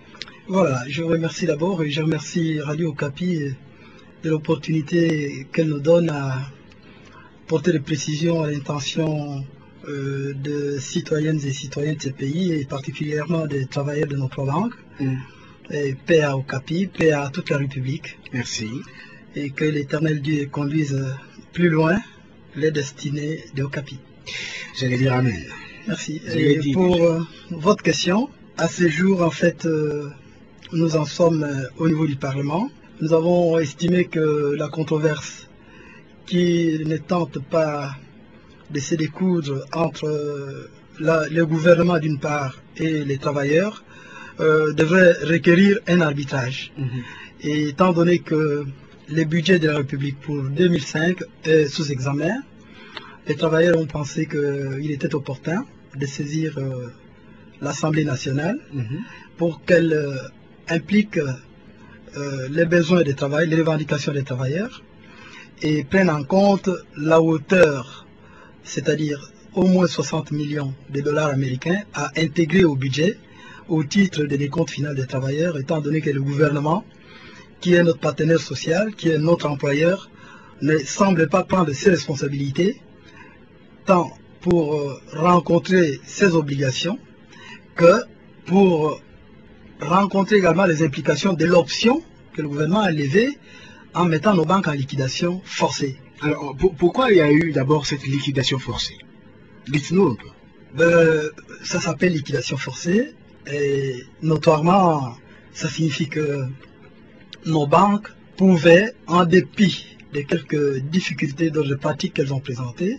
Voilà, je vous remercie d'abord et je remercie Radio Okapi de l'opportunité qu'elle nous donne à porter des précisions à l'intention euh, de citoyennes et citoyens de ces pays et particulièrement des travailleurs de nos trois banques. Mm. Et paix à Okapi, paix à toute la République. Merci. Et que l'Éternel Dieu conduise plus loin les destinées de Okapi. J'allais dire Amen. Merci. Et dit. Pour euh, votre question, à ce jour, en fait, euh, nous en sommes euh, au niveau du Parlement. Nous avons estimé que la controverse qui ne tente pas de se découdre entre euh, la, le gouvernement d'une part et les travailleurs Euh, devrait requérir un arbitrage. Mm-hmm. Et étant donné que le budget de la République pour deux mille cinq est sous examen, les travailleurs ont pensé qu'il était opportun de saisir euh, l'Assemblée nationale mm-hmm. pour qu'elle euh, implique euh, les besoins des travailleurs, les revendications des travailleurs et prenne en compte la hauteur, c'est-à-dire au moins soixante millions de dollars américains à intégrer au budget au titre des décomptes finaux des travailleurs, étant donné que le gouvernement, qui est notre partenaire social, qui est notre employeur, ne semble pas prendre ses responsabilités, tant pour euh, rencontrer ses obligations, que pour euh, rencontrer également les implications de l'option que le gouvernement a levée en mettant nos banques en liquidation forcée. Alors, pour, pourquoi il y a eu d'abord cette liquidation forcée? Dites-nous un peu. Ben, ça s'appelle liquidation forcée. Et notoirement, ça signifie que nos banques pouvaient, en dépit de quelques difficultés d'ordre pratique qu'elles ont présentées,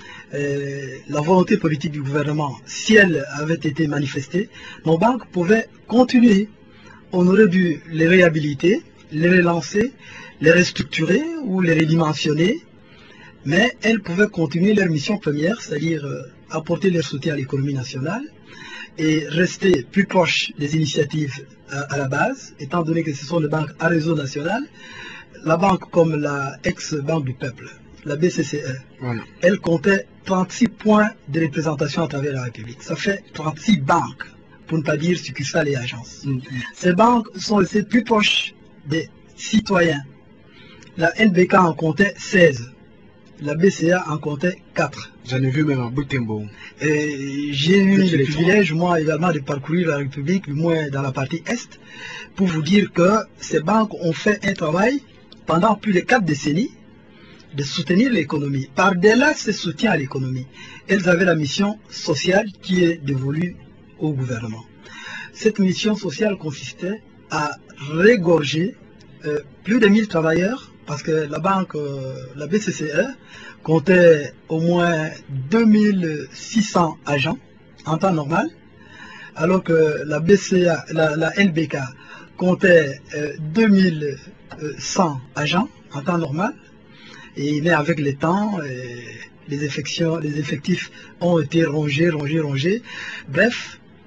la volonté politique du gouvernement, si elle avait été manifestée, nos banques pouvaient continuer. On aurait dû les réhabiliter, les relancer, les restructurer ou les redimensionner, mais elles pouvaient continuer leur mission première, c'est-à-dire apporter leur soutien à l'économie nationale, et rester plus proche des initiatives à, à la base, étant donné que ce sont des banques à réseau national. La banque comme la ex-banque du peuple, la B C C E, voilà. Elle comptait trente-six points de représentation à travers la République. Ça fait trente-six banques, pour ne pas dire succursales et agences. Mm-hmm. Ces banques sont restées plus proches des citoyens. La N B K en comptait seize. La B C A en comptait quatre. J'en ai vu même à Butembo. J'ai eu le privilège, moi également, de parcourir la République, du moins dans la partie Est, pour vous dire que ces banques ont fait un travail pendant plus de quatre décennies de soutenir l'économie. Par-delà ce soutien à l'économie, elles avaient la mission sociale qui est dévolue au gouvernement. Cette mission sociale consistait à régorger euh, plus de mille travailleurs, parce que la banque, euh, la B C C E, comptait au moins deux mille six cents agents en temps normal, alors que la B C A, la, la N B K comptait euh, deux mille cent agents en temps normal, et mais avec le temps, euh, les, les effectifs ont été rongés, rongés, rongés. Bref,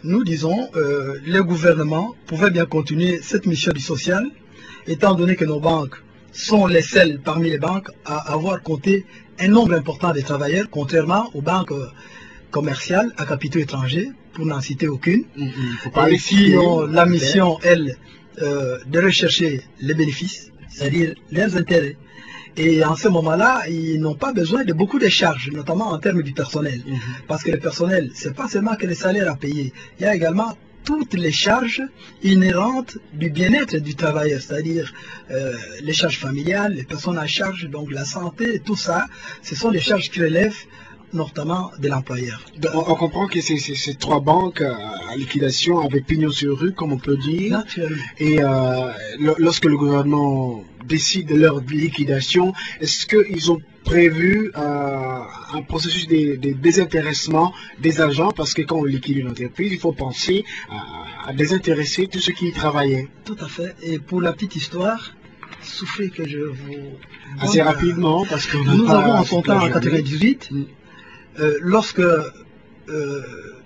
nous disons euh, le gouvernement pouvait bien continuer cette mission du social, étant donné que nos banques sont les seules parmi les banques à avoir compté un nombre important de travailleurs, contrairement aux banques euh, commerciales à capitaux étrangers, pour n'en citer aucune. Mmh, faut pas Et qui ont la mission, elle, euh, de rechercher les bénéfices, c'est-à-dire leurs intérêts. Et en ce moment-là, ils n'ont pas besoin de beaucoup de charges, notamment en termes du personnel. Mmh. Parce que le personnel, ce n'est pas seulement que les salaires à payer, il y a également toutes les charges inhérentes du bien-être du travailleur, c'est-à-dire euh, les charges familiales, les personnes à charge, donc la santé, tout ça, ce sont des charges qui relèvent notamment de l'employeur. On, on comprend que ces, ces, ces trois banques euh, à liquidation avaient pignon sur rue, comme on peut dire. Naturellement. Et euh, lorsque le gouvernement décide de leur liquidation, est-ce qu'ils ont prévu euh, un processus de, de désintéressement des agents? Parce que quand on liquide une entreprise, il faut penser à, à désintéresser tous ceux qui y travaillaient. Tout à fait. Et pour la petite histoire, souffrez que je vous... Assez euh, rapidement, parce que nous avons en son temps, en quatre-vingt-dix-huit, mm. euh, lorsque euh,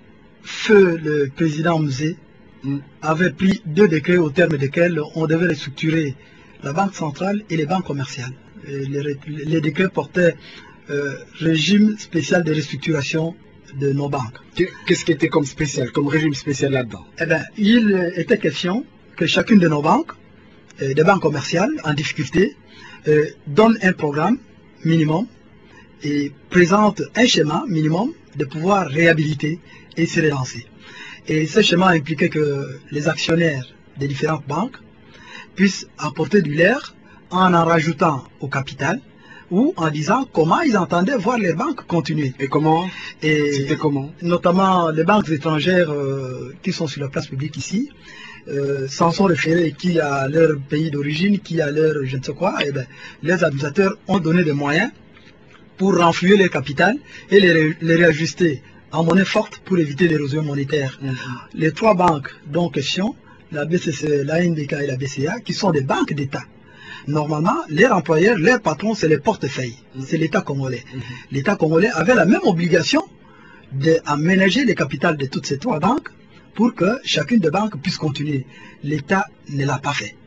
Feu le président Mzé mm. avait pris deux décrets au terme desquels on devait restructurer la banque centrale et les banques commerciales. Et les, les décrets portaient euh, régime spécial de restructuration de nos banques. Qu'est-ce qui était comme spécial, comme régime spécial là-dedans? Eh bien, il était question que chacune de nos banques, euh, des banques commerciales en difficulté, euh, donne un programme minimum et présente un schéma minimum de pouvoir réhabiliter et se relancer. Et ce schéma impliquait que les actionnaires des différentes banques puissent apporter du leur en en rajoutant au capital ou en disant comment ils entendaient voir les banques continuer. Et comment? Et c'était comment? Notamment les banques étrangères euh, qui sont sur la place publique ici, euh, s'en sont référés qui a leur pays d'origine, qui a leur je ne sais quoi, et bien les administrateurs ont donné des moyens pour renflouer les capital et les, les réajuster en monnaie forte pour éviter l'érosion monétaire. Mmh. Les trois banques dont question, la B C C, la N B K et la B C A, qui sont des banques d'État. Normalement, leurs employeurs, leurs patrons, c'est les portefeuilles. Mmh. C'est l'État congolais. Mmh. L'État congolais avait la même obligation d'aménager les capitales de toutes ces trois banques pour que chacune des banques puisse continuer. L'État ne l'a pas fait.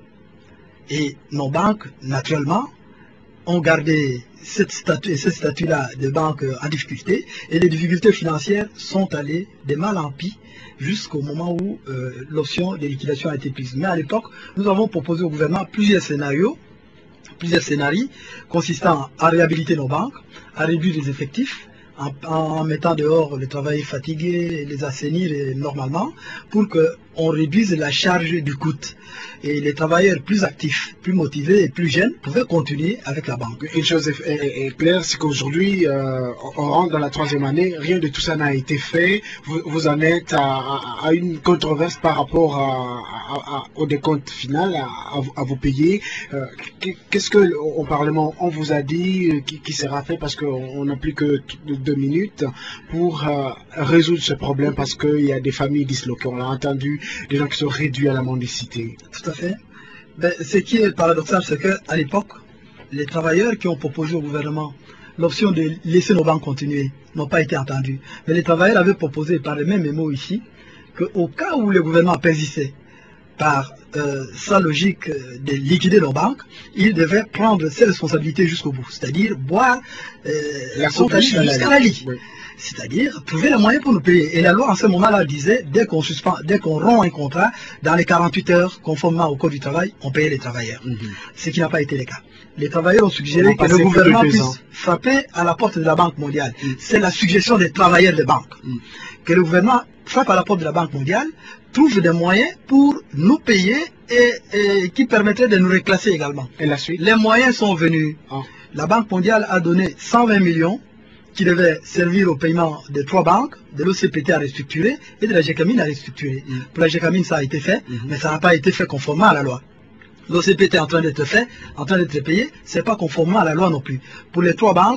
Et nos banques, naturellement, ont gardé cette statut, ce statut-là de banque en difficulté, et les difficultés financières sont allées de mal en pis jusqu'au moment où euh, l'option de liquidation a été prise. Mais à l'époque, nous avons proposé au gouvernement plusieurs scénarios, plusieurs scénarios consistant à réhabiliter nos banques, à réduire les effectifs, en, en mettant dehors les travailleurs fatigués, les assainir et, normalement, pour qu'on réduise la charge du coût. Et les travailleurs plus actifs, plus motivés et plus jeunes pouvaient continuer avec la banque. Une chose est, est, est claire, c'est qu'aujourd'hui, euh, on rentre dans la troisième année, rien de tout ça n'a été fait. Vous, vous en êtes à, à, à une controverse par rapport à, à, à, au décompte final, à, à vos payés. Euh, Qu'est-ce que au Parlement, on vous a dit qui, qui sera fait, parce qu'on n'a plus que deux minutes pour euh, résoudre ce problème, parce qu'il y a des familles disloquées. On l'a entendu, des gens qui sont réduits à la mendicité. Tout à fait. Ben, ce qui est paradoxal, c'est qu'à l'époque, les travailleurs qui ont proposé au gouvernement l'option de laisser nos banques continuer n'ont pas été entendus. Mais les travailleurs avaient proposé par les mêmes mots ici qu'au cas où le gouvernement persistait par euh, sa logique de liquider nos banques, il devait prendre ses responsabilités jusqu'au bout, c'est-à-dire boire euh, la jusqu'à la lie. Oui. C'est-à-dire trouver les moyens pour nous payer. Et la loi en ce moment-là disait, dès qu'on suspend, dès qu'on rompt un contrat, dans les quarante-huit heures, conformément au code du travail, on payait les travailleurs. Mm-hmm. Ce qui n'a pas été le cas. Les travailleurs ont suggéré que le gouvernement puisse frapper à la porte de la Banque mondiale. Mm. C'est la suggestion des travailleurs de banque. Mm. Que le gouvernement frappe à la porte de la Banque mondiale, trouve des moyens pour nous payer et, et qui permettraient de nous reclasser également. Et la suite? Les moyens sont venus. Oh. La Banque mondiale a donné cent vingt millions qui devait servir au paiement des trois banques, de l'O C P T à restructurer et de la Gécamine à restructurer. Mm. Pour la Gécamine, ça a été fait, mm-hmm. mais ça n'a pas été fait conformément à la loi. L'O C P T est en train d'être fait, en train d'être payé, ce n'est pas conformément à la loi non plus. Pour les trois banques,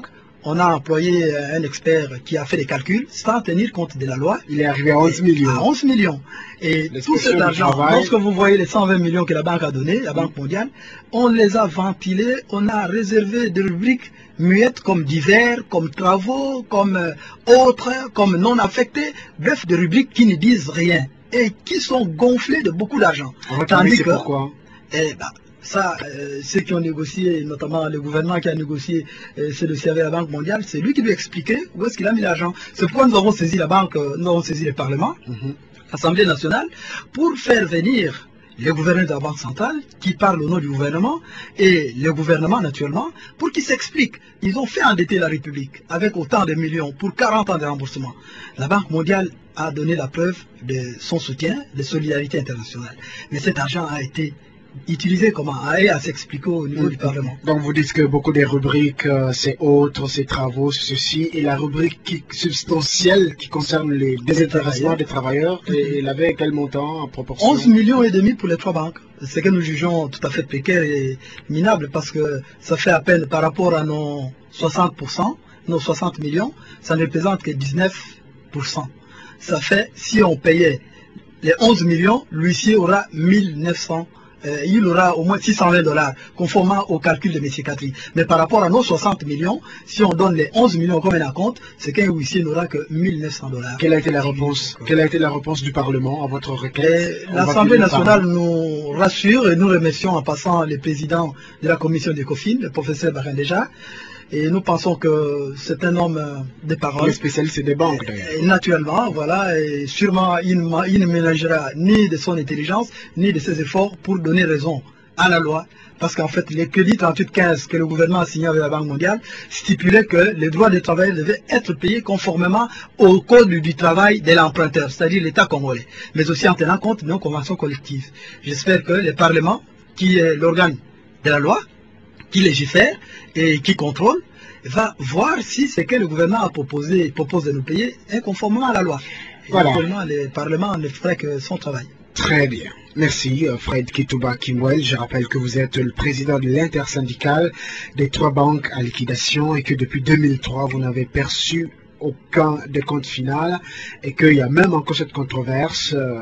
on a employé un expert qui a fait des calculs sans tenir compte de la loi. Il est arrivé à onze millions. À onze millions. Et tout cet argent, lorsque vous voyez les cent vingt millions que la banque a donné, la Banque mondiale, on les a ventilés, on a réservé des rubriques muettes comme divers, comme travaux, comme euh, autres, comme non affectés, bref, des rubriques qui ne disent rien et qui sont gonflées de beaucoup d'argent. Tandis que, pourquoi eh ben, ça, euh, ceux qui ont négocié, notamment le gouvernement qui a négocié euh, ce dossier avec la Banque mondiale, c'est lui qui doit expliquer où est-ce qu'il a mis l'argent. C'est pourquoi nous avons saisi la Banque, euh, nous avons saisi le Parlement, mm-hmm. l'Assemblée nationale, pour faire venir les gouverneurs de la Banque centrale qui parlent au nom du gouvernement et le gouvernement naturellement pour qu'ils s'expliquent. Ils ont fait endetter la République avec autant de millions pour quarante ans de remboursement. La Banque mondiale a donné la preuve de son soutien, de solidarité internationale. Mais cet argent a été utilisé comment et à s'expliquer au niveau mmh. du Parlement. Donc vous dites que beaucoup des rubriques, euh, c'est autres, c'est travaux, c'est ceci, et la rubrique qui, substantielle qui concerne les désintéressements des travailleurs, mmh. et il avait quel montant en proportion? onze millions et demi pour les trois banques. C'est que nous jugeons tout à fait précaire et minable parce que ça fait à peine par rapport à nos soixante pour cent, nos soixante millions, ça ne représente que dix-neuf pour cent. Ça fait, si on payait les onze millions, l'huissier aura mille neuf cents. Euh, il aura au moins six cent vingt dollars, conformément au calcul de M. Catry. Mais par rapport à nos soixante millions, si on donne les onze millions comme un compte, c'est qu'un huissier n'aura que mille neuf cents dollars. Quelle a été la réponse Quelle a été la réponse du Parlement à votre requête? L'Assemblée nationale nous rassure et nous remercions en passant le président de la commission d'Ecofin, le professeur Barandeja. Et nous pensons que c'est un homme de parole. Le spécialiste des banques d'ailleurs. Naturellement, voilà, et sûrement il, il ne ménagera ni de son intelligence, ni de ses efforts pour donner raison à la loi. Parce qu'en fait, les crédits trente-huit quinze que le gouvernement a signé avec la Banque mondiale stipulaient que les droits des travailleurs devaient être payés conformément au code du travail de l'emprunteur, c'est-à-dire l'État congolais, mais aussi en tenant compte de nos conventions collectives. J'espère que le Parlement, qui est l'organe de la loi, qui légifère et qui contrôle, va voir si ce que le gouvernement a proposé, propose de nous payer est conformément à la loi. Et voilà. Le Parlement ne ferait que son travail. Très bien. Merci Fred Kitouba Kimwell. Je rappelle que vous êtes le président de l'intersyndicale des trois banques à liquidation et que depuis deux mille trois, vous n'avez perçu aucun décompte final et qu'il y a même encore cette controverse. Euh,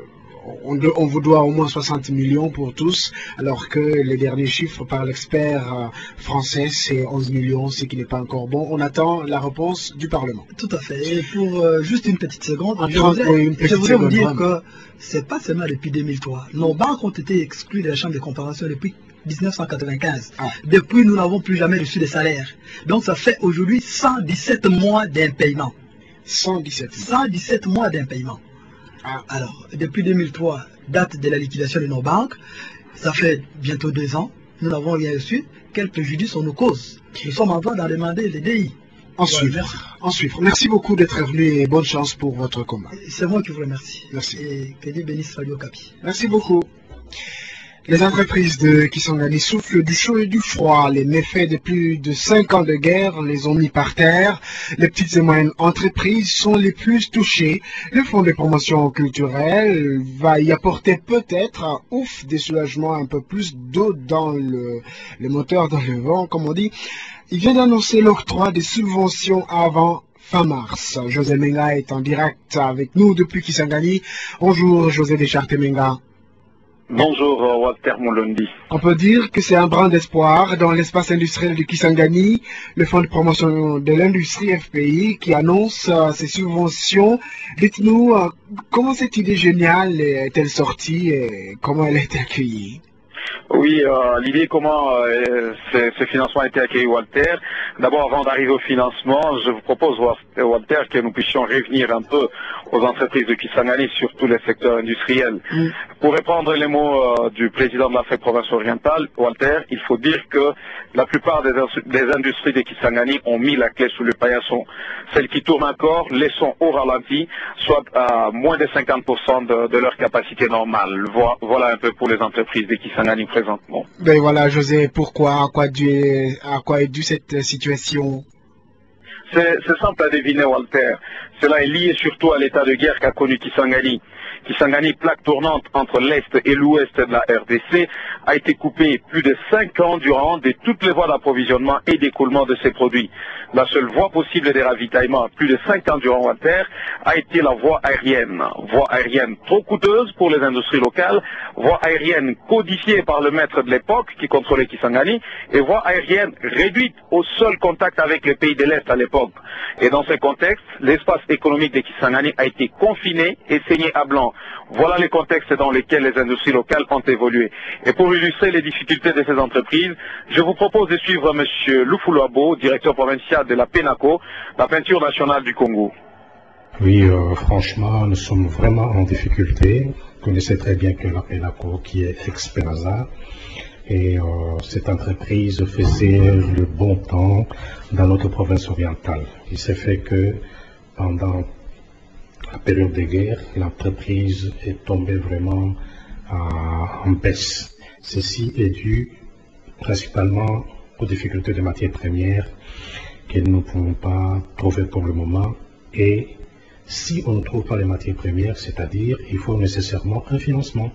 On, on vous doit au moins soixante millions pour tous, alors que les derniers chiffres par l'expert euh, français, c'est onze millions, ce qui n'est pas encore bon. On attend la réponse du Parlement. Tout à fait. Et pour euh, juste une petite seconde, en je voudrais, oui, une petite je voudrais seconde, vous dire vraiment. que c'est pas seulement depuis deux mille trois. Nos banques ont été exclues de la Chambre de comparaison depuis mille neuf cent quatre-vingt-quinze. Ah. Depuis, nous n'avons plus jamais reçu de salaire. Donc ça fait aujourd'hui cent dix-sept mois d'impayement. cent dix-sept mois. cent dix-sept mois d'impayement. Ah. Alors, depuis deux mille trois, date de la liquidation de nos banques, ça fait bientôt deux ans, nous n'avons rien reçu. Quel préjudice on nous cause? Nous sommes en droit d'en demander les D I. En suivre. En suivre. Merci beaucoup d'être venu et bonne chance pour votre combat. C'est moi qui vous remercie. Merci. Et que Dieu bénisse Radio Okapi. Merci beaucoup. Les entreprises de Kisangani soufflent du chaud et du froid. Les méfaits de plus de cinq ans de guerre les ont mis par terre. Les petites et moyennes entreprises sont les plus touchées. Le fonds de promotion culturelle va y apporter peut-être un ouf des soulagements, un peu plus d'eau dans le, le moteur, dans le vent, comme on dit. Il vient d'annoncer l'octroi des subventions avant fin mars. José Menga est en direct avec nous depuis Kisangani. Bonjour José Deschartes-Menga. Bonjour Walter Moulondi. On peut dire que c'est un brin d'espoir dans l'espace industriel de Kisangani, le fonds de promotion de l'industrie F P I qui annonce euh, ses subventions. Dites-nous, euh, comment cette idée géniale est-elle sortie et comment elle a été accueillie? Oui, euh, l'idée comment euh, ce, ce financement a été accueilli, Walter. D'abord, avant d'arriver au financement, je vous propose, Walter, que nous puissions revenir un peu aux entreprises de Kisangani sur tous les secteurs industriels. Mm. Pour reprendre les mots euh, du président de la F E province orientale, Walter, il faut dire que la plupart des, des industries de Kisangani ont mis la clé sous le paillasson. Celles qui tournent encore les sont au ralenti, soit à moins de cinquante pour cent de, de leur capacité normale. Voilà un peu pour les entreprises de Kisangani présentement. Ben voilà, José, pourquoi, à quoi, dû, à quoi est due cette situation? C'est simple à deviner, Walter. Cela est lié surtout à l'état de guerre qu'a connu Kisangani. Kisangani, plaque tournante entre l'Est et l'Ouest de la R D C, a été coupée plus de cinq ans durant de toutes les voies d'approvisionnement et d'écoulement de ces produits. La seule voie possible des ravitaillements, plus de cinq ans durant Walter, a été la voie aérienne. Voie aérienne trop coûteuse pour les industries locales, voie aérienne codifiée par le maître de l'époque qui contrôlait Kisangani, et voie aérienne réduite au seul contact avec les pays de l'Est à l'époque. Et dans ce contexte, l'espace économique de Kisangani a été confiné et saigné à blanc. Voilà les contextes dans lesquels les industries locales ont évolué. Et pour illustrer les difficultés de ces entreprises, je vous propose de suivre M. Lufuluabo, directeur provincial de la PENACO, la peinture nationale du Congo. Oui, euh, franchement, nous sommes vraiment en difficulté. Vous connaissez très bien que la PENACO, qui est ex-Penaza, et euh, cette entreprise faisait le bon temps dans notre province orientale. Il s'est fait que pendant la période de guerre, l'entreprise est tombée vraiment à, en baisse. Ceci est dû principalement aux difficultés de matières premières que nous ne pouvons pas trouver pour le moment. Et si on ne trouve pas les matières premières, c'est-à-dire il faut nécessairement un financement.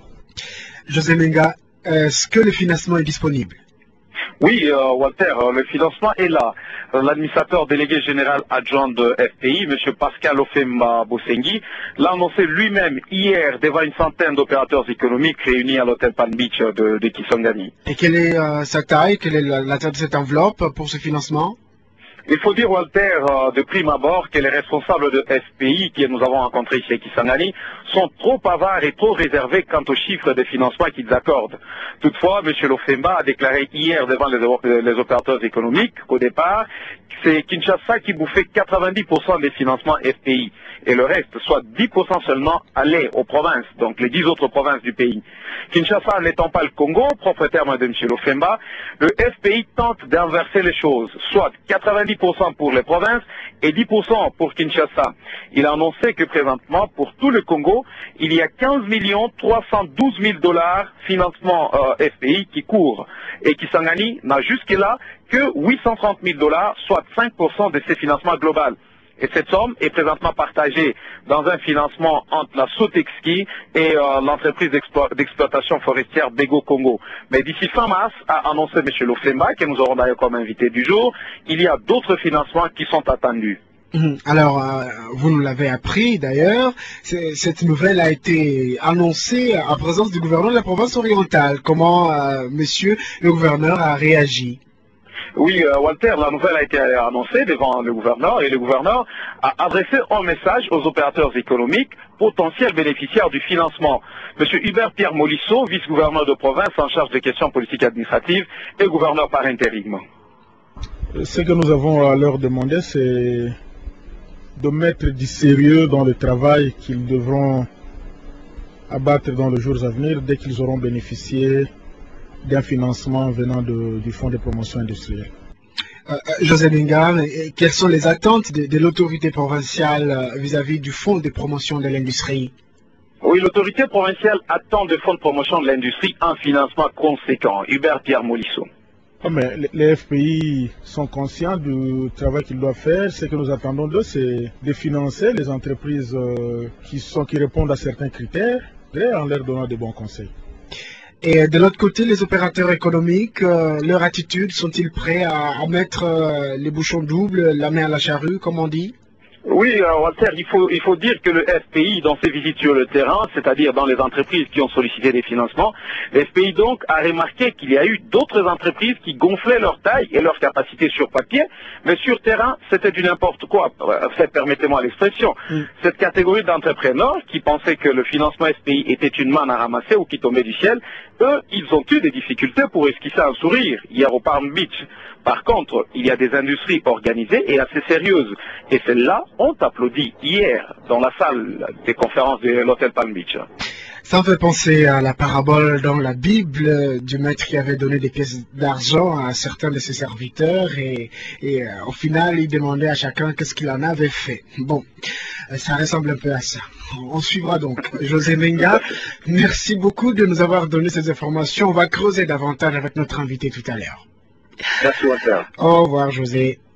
José Menga, est-ce que le financement est disponible? Oui, euh, Walter, euh, le financement est là. Euh, L'administrateur délégué général adjoint de F P I, M. Pascal Ofemba Bosengi, l'a annoncé lui-même hier devant une centaine d'opérateurs économiques réunis à l'hôtel Palm Beach de, de Kisangani. Et quelle est euh, sa taille? Quelle est la, la taille de cette enveloppe pour ce financement? Il faut dire, Walter, euh, de prime abord, que les responsables de F P I que nous avons rencontrés chez Kisangani sont trop avares et trop réservés quant aux chiffres de financement qu'ils accordent. Toutefois, M. Lofemba a déclaré hier devant les, les opérateurs économiques qu'au départ, c'est Kinshasa qui bouffait quatre-vingt-dix pour cent des financements F P I. Et le reste, soit dix pour cent seulement, allait aux provinces, donc les dix autres provinces du pays. Kinshasa n'étant pas le Congo, propre terme de M. Lofemba, le F P I tente d'inverser les choses, soit quatre-vingt-dix pour cent pour les provinces et dix pour cent pour Kinshasa. Il a annoncé que présentement, pour tout le Congo, il y a quinze millions trois cent douze mille dollars financement euh, F P I qui court. Et Kisangani n'a jusque-là que huit cent trente mille dollars, soit cinq pour cent de ses financements globaux. Et cette somme est présentement partagée dans un financement entre la Sotexki et euh, l'entreprise d'exploitation forestière Bego Congo. Mais d'ici fin mars, a annoncé M. Lofemba, que nous aurons d'ailleurs comme invité du jour, il y a d'autres financements qui sont attendus. Alors, euh, vous nous l'avez appris d'ailleurs, cette nouvelle a été annoncée en présence du gouverneur de la province orientale. Comment euh, monsieur le gouverneur a réagi? Oui, euh, Walter, la nouvelle a été annoncée devant le gouverneur et le gouverneur a adressé un message aux opérateurs économiques potentiels bénéficiaires du financement. Monsieur Hubert Pierre Molisseau, vice-gouverneur de province en charge des questions politiques et administratives et gouverneur par intérim. Ce que nous avons à leur demander, c'est de mettre du sérieux dans le travail qu'ils devront abattre dans les jours à venir dès qu'ils auront bénéficié d'un financement venant de, du Fonds de promotion industrielle. Euh, José Menga, quelles sont les attentes de, de l'autorité provinciale vis-à-vis du Fonds de promotion de l'industrie? Oui, l'autorité provinciale attend du Fonds de promotion de l'industrie un financement conséquent. Hubert Pierre Molisseau. Oh, mais les F P I sont conscients du travail qu'ils doivent faire. Ce que nous attendons d'eux, c'est de financer les entreprises euh, qui, sont, qui répondent à certains critères et en leur donnant de bons conseils. Et de l'autre côté, les opérateurs économiques, euh, leur attitude, sont-ils prêts à, à mettre euh, les bouchons doubles, la main à la charrue, comme on dit? Oui, euh, Walter, il faut, il faut dire que le F P I, dans ses visites sur le terrain, c'est-à-dire dans les entreprises qui ont sollicité des financements, le F P I donc a remarqué qu'il y a eu d'autres entreprises qui gonflaient leur taille et leur capacité sur papier, mais sur terrain, c'était du n'importe quoi. Permettez-moi l'expression. Mm. Cette catégorie d'entrepreneurs qui pensaient que le financement F P I était une manne à ramasser ou qui tombait du ciel, eux, ils ont eu des difficultés pour esquisser un sourire hier au Palm Beach. Par contre, il y a des industries organisées et assez sérieuses. Et celles-là ont applaudi hier dans la salle des conférences de l'hôtel Palm Beach. Ça me fait penser à la parabole dans la Bible du maître qui avait donné des pièces d'argent à certains de ses serviteurs et, et euh, au final, il demandait à chacun qu'est-ce qu'il en avait fait. Bon, ça ressemble un peu à ça. On suivra donc. José Menga, merci beaucoup de nous avoir donné ces informations. On va creuser davantage avec notre invité tout à l'heure. Merci, Walter. Au revoir, José.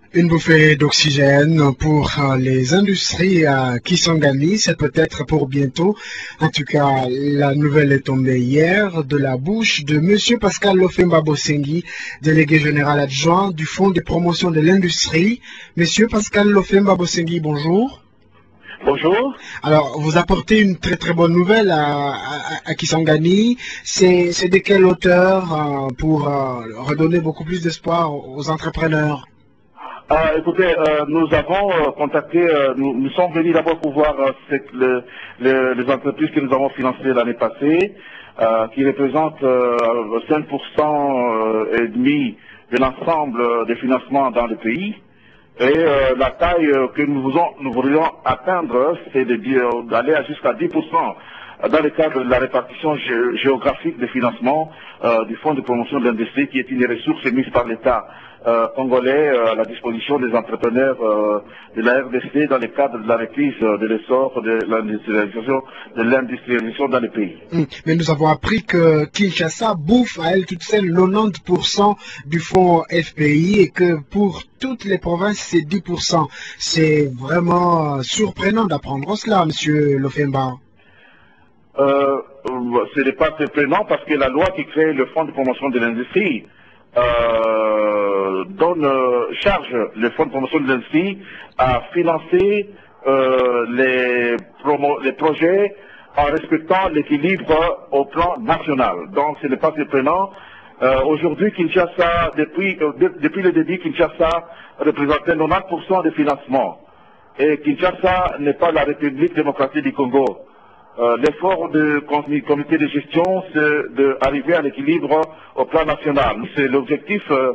Une bouffée d'oxygène pour les industries à Kisangani, c'est peut-être pour bientôt. En tout cas, la nouvelle est tombée hier de la bouche de M. Pascal Lofemba Bosengi, délégué général adjoint du Fonds de promotion de l'industrie. Monsieur Pascal Lofemba Bosengi, bonjour. Bonjour. Alors, vous apportez une très très bonne nouvelle à, à, à Kisangani. C'est de quelle hauteur euh, pour euh, redonner beaucoup plus d'espoir aux entrepreneurs? Euh, écoutez, euh, nous avons euh, contacté, euh, nous, nous sommes venus d'abord pour voir euh, cette, le, le, les entreprises que nous avons financées l'année passée, euh, qui représentent euh, cinq pour cent euh, et demi de l'ensemble des financements dans le pays. Et euh, la taille euh, que nous, voulons, nous voudrions atteindre, c'est d'aller jusqu'à dix pour cent dans le cadre de la répartition gé géographique des financements euh, du Fonds de promotion de l'industrie, qui est une ressource mise par l'État euh, congolais euh, à la disposition des entrepreneurs euh, de la R D C dans le cadre de la reprise euh, de l'essor de l'industrialisation de l'industrialisation dans le pays. Mmh. Mais nous avons appris que Kinshasa bouffe à elle toute seule quatre-vingt-dix pour cent du fonds F P I et que pour toutes les provinces c'est dix pour cent. C'est vraiment surprenant d'apprendre cela, Monsieur Lofemba. Euh, ce n'est pas surprenant parce que la loi qui crée le Fonds de promotion de l'industrie euh, donne euh, charge le Fonds de promotion de l'industrie à financer euh, les, promo les projets en respectant l'équilibre au plan national. Donc ce n'est pas surprenant. Euh, Aujourd'hui, Kinshasa, depuis, euh, de, depuis le début, Kinshasa représentait quatre-vingt-dix pour cent des financements. Et Kinshasa n'est pas la République démocratique du Congo. Euh, L'effort du comité de gestion, c'est d'arriver à l'équilibre au plan national. C'est l'objectif euh,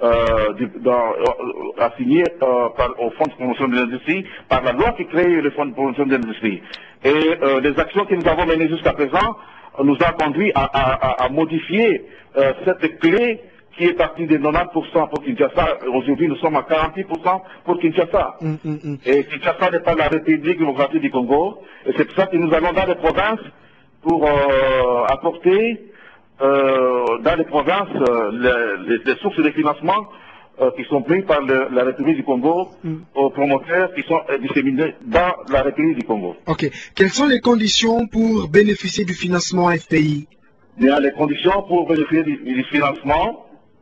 euh, assigné euh, par, au Fonds de promotion de l'industrie par la loi qui crée le Fonds de promotion de l'industrie. Et euh, les actions que nous avons menées jusqu'à présent nous ont conduit à, à, à modifier euh, cette clé qui est partie de quatre-vingt-dix pour cent pour Kinshasa. Aujourd'hui, nous sommes à quarante pour cent pour Kinshasa. Mm, mm, mm. Et Kinshasa n'est pas la République démocratique du Congo. Et c'est pour ça que nous allons dans les provinces pour euh, apporter euh, dans les provinces euh, les, les, les sources de financement euh, qui sont prises par le, la République du Congo mm. aux promoteurs qui sont euh, disséminés dans la République du Congo. Ok. Quelles sont les conditions pour bénéficier du financement F P I? Bien, les conditions pour bénéficier du, du financement.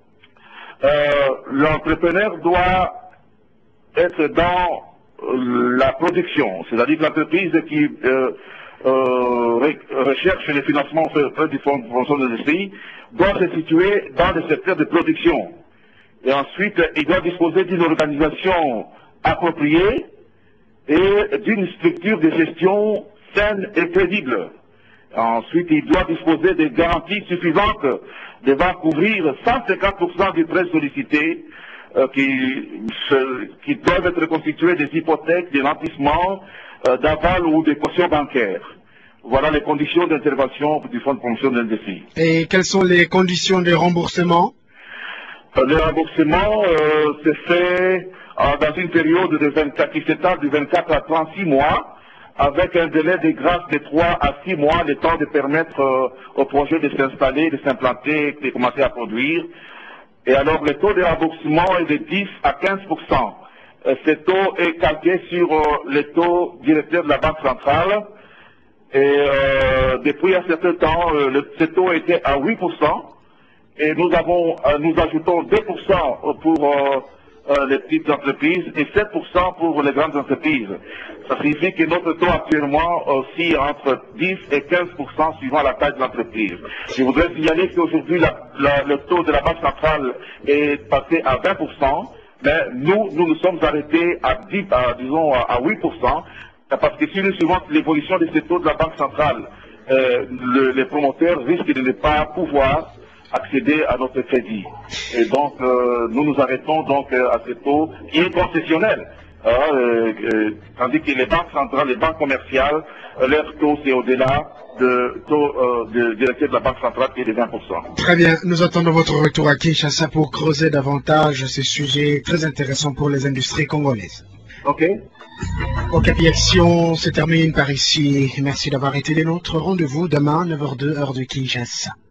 Euh, l'entrepreneur doit être dans euh, la production, c'est-à-dire que l'entreprise qui euh, euh, recherche les financements auprès du Fonds de promotion de l'industrie doit se situer dans le secteur de production. Et ensuite, il doit disposer d'une organisation appropriée et d'une structure de gestion saine et crédible. Ensuite, il doit disposer de garanties suffisantes devant couvrir cent cinquante pour cent des prêts sollicités euh, qui, se, qui doivent être constitués des hypothèques, des nantissements, euh, d'aval ou des cautions bancaires. Voilà les conditions d'intervention du Fonds de promotion de l'industrie. Et quelles sont les conditions de remboursement? euh, Le remboursement euh, se fait euh, dans une période de vingt-quatre, qui s'étale de vingt-quatre à trente-six mois, avec un délai de grâce de trois à six mois, le temps de permettre euh, au projet de s'installer, de s'implanter, de commencer à produire. Et alors le taux de remboursement est de dix à quinze pour cent. Euh, ce taux est calqué sur euh, le taux directeur de la Banque centrale. Et euh, depuis un certain temps, euh, le, ce taux était à huit pour cent. Et nous avons, euh, nous ajoutons deux pour cent pour euh, Euh, les petites entreprises et sept pour cent pour les grandes entreprises. Ça signifie que notre taux actuellement oscille entre dix et quinze pour cent suivant la taille de l'entreprise. Je voudrais signaler qu'aujourd'hui le taux de la Banque centrale est passé à vingt pour cent, mais nous, nous nous sommes arrêtés à, dix, à, disons, à huit pour cent, parce que si nous suivons l'évolution de ces taux de la Banque centrale, euh, le, les promoteurs risquent de ne pas pouvoir accéder à notre crédit. Et donc, euh, nous nous arrêtons donc euh, à ce taux qui est concessionnel. Euh, euh, tandis que les banques centrales, les banques commerciales, euh, leur taux c'est au-delà de taux euh, de directeur de la Banque centrale qui est de vingt pour cent. Très bien, nous attendons votre retour à Kinshasa pour creuser davantage ces sujets très intéressants pour les industries congolaises. Ok. Ok, puis Action se termine par ici. Merci d'avoir été des nôtres. Rendez-vous demain, neuf heures deux, heure de Kinshasa.